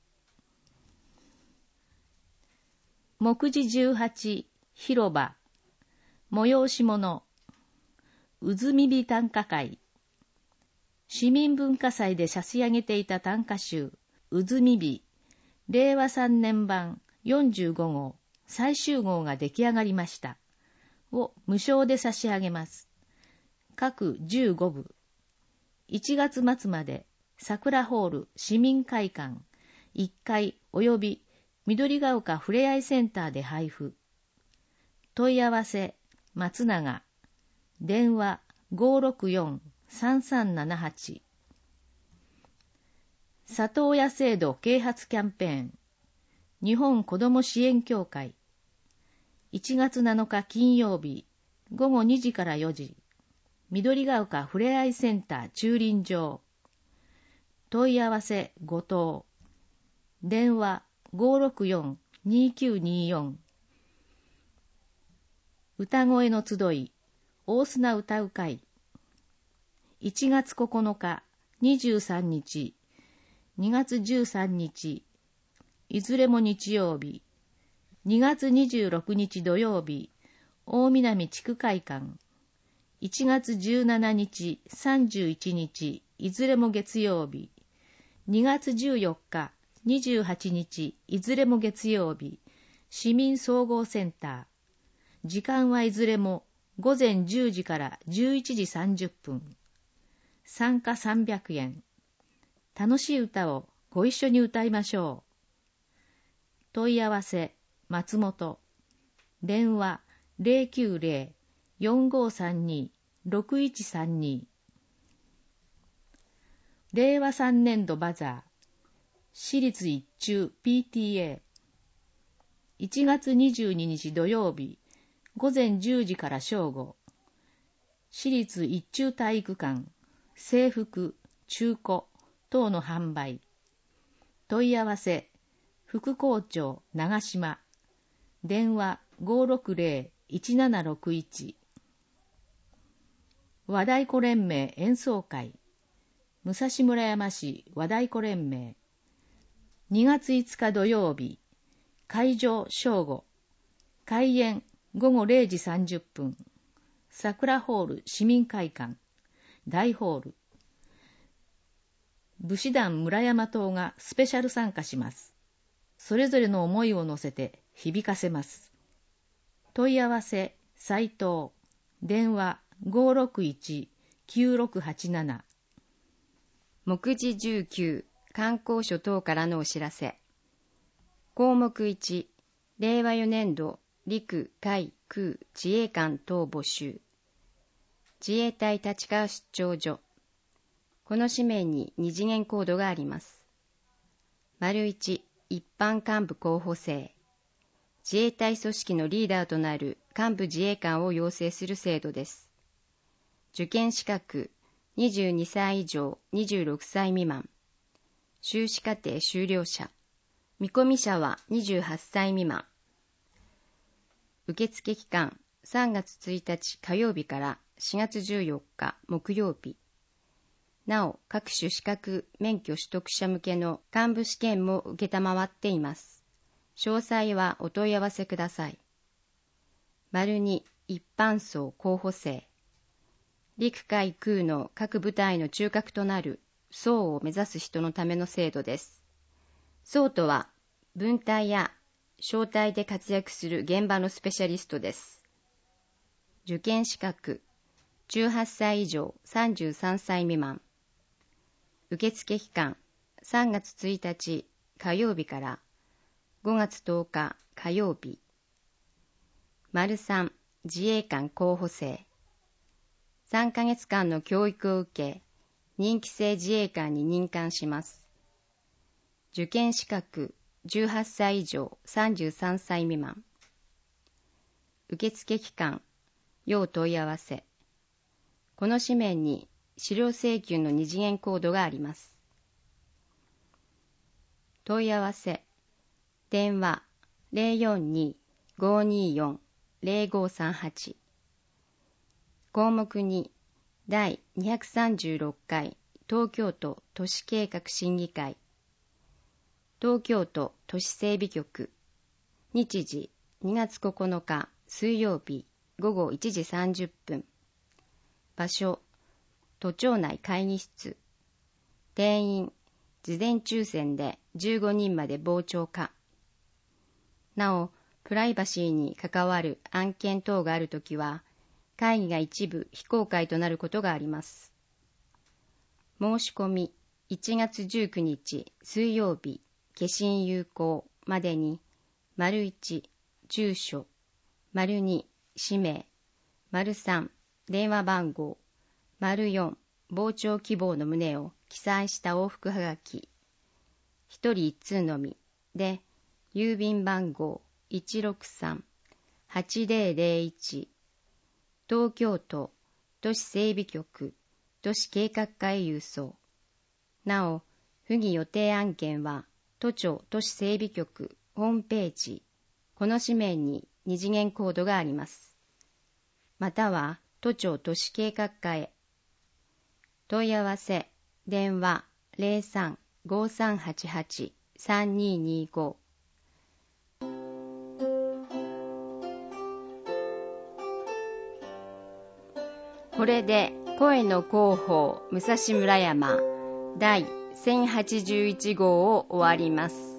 Speaker 3: ろ。目次じゅうはち、広場、催し物、うずみび短歌会。市民文化祭で差し上げていた短歌集、うずみび、れいわさんねん版よんじゅうごごう、最終号が出来上がりました。を無償で差し上げます。各じゅうごぶ。いちがつ末まで、桜ホール市民会館いっかい及び緑が丘ふれあいセンターで配布。問い合わせ、松永。電話 ごーろくよん さんさんななはち。里親制度啓発キャンペーン。日本子ども支援協会。いちがつなのか金曜日、ごごにじからよじ。緑が丘ふれあいセンター駐輪場。問い合わせごとう。電話 ごーろくよん にきゅうによん。歌声の集い、大砂歌う会。いちがつここのか、にじゅうさんにち、にがつじゅうさんにち、いずれも日曜日。にがつにじゅうろくにち土曜日、大南地区会館。いちがつじゅうしちにち、さんじゅういちにち、いずれも月曜日。にがつじゅうよっか、にじゅうはちにち、いずれも月曜日。市民総合センター。時間はいずれもごぜんじゅうじからじゅういちじさんじゅっぷん。参加さんびゃくえん。楽しい歌をご一緒に歌いましょう。 問い合わせ松本。電話 ゼロきゅうゼロ よんごさんに ろくいちさんに。令和さんねん度バザー私立一中 ピーティーエー いちがつにじゅうににち土曜日午前じゅうじから正午、私立一中体育館制服、中古等の販売。問い合わせ副校長長島。電話 ごーろくゼロ いちななろくいち。和太鼓連盟演奏会武蔵村山市和太鼓連盟にがついつか土曜日、会場正午、開演午後れいじさんじゅっぷん、桜ホール市民会館大ホール。武士団村山党がスペシャル参加します。それぞれの思いを乗せて響かせます。問い合わせ斉藤。電話 ごーろくいち きゅうろくはちなな。
Speaker 5: 目次じゅうきゅう観光所等からのお知らせ。項目いち、れいわよねん度陸海空自衛官等募集。自衛隊立川出張所。この紙面に二次元コードがあります。丸いち、一般幹部候補生。自衛隊組織のリーダーとなる幹部自衛官を養成する制度です。受験資格にじゅうにさい以上にじゅうろくさい未満。修士課程修了者。見込み者はにじゅうはっさい未満。受付期間さんがつついたち火曜日からしがつじゅうよっか木曜日。なお、各種資格免許取得者向けの幹部試験も受けたまわっています。詳細はお問い合わせください。丸に、一般層候補生。陸海空の各部隊の中核となる層を目指す人のための制度です。層とは、分隊や小隊で活躍する現場のスペシャリストです。受験資格、じゅうはっさい以上さんじゅうさんさい未満。受付期間、さんがつついたち火曜日からごがつとおか火曜日。丸さん、自衛官候補生。さんかげつかんの教育を受け、任期制自衛官に任官します。受験資格、じゅうはっさい以上さんじゅうさんさい未満。受付期間、要問い合わせ。この紙面に資料請求の二次元コードがあります。問い合わせ。電話 ゼロよんに ごーにーよん ゼロごさんはち。項目にだいにひゃくさんじゅうろっかい東京都都市計画審議会。東京都都市整備局。日時にがつここのか水曜日ごごいちじさんじゅっぷん。場所都庁内会議室。定員事前抽選でじゅうごにんまで傍聴可。なお、プライバシーに関わる案件等があるときは、会議が一部非公開となることがあります。申し込みいちがつじゅうくにち水曜日、消印有効までに、丸いち、住所、丸に、氏名、丸さん、電話番号、丸よん、傍聴希望の旨を記載した往復はがき、一人一通のみで、郵便番号 いちろくさん はちぜろぜろいち 東京都都市整備局都市計画課へ郵送。なお、不義予定案件は都庁都市整備局ホームページ、この紙面に二次元コードがあります。または都庁都市計画課へ。問い合わせ、電話 ゼロさん ごさんはちはち さんにーにーご。これで声の広報武蔵村山第せんはちじゅういちごうを終わります。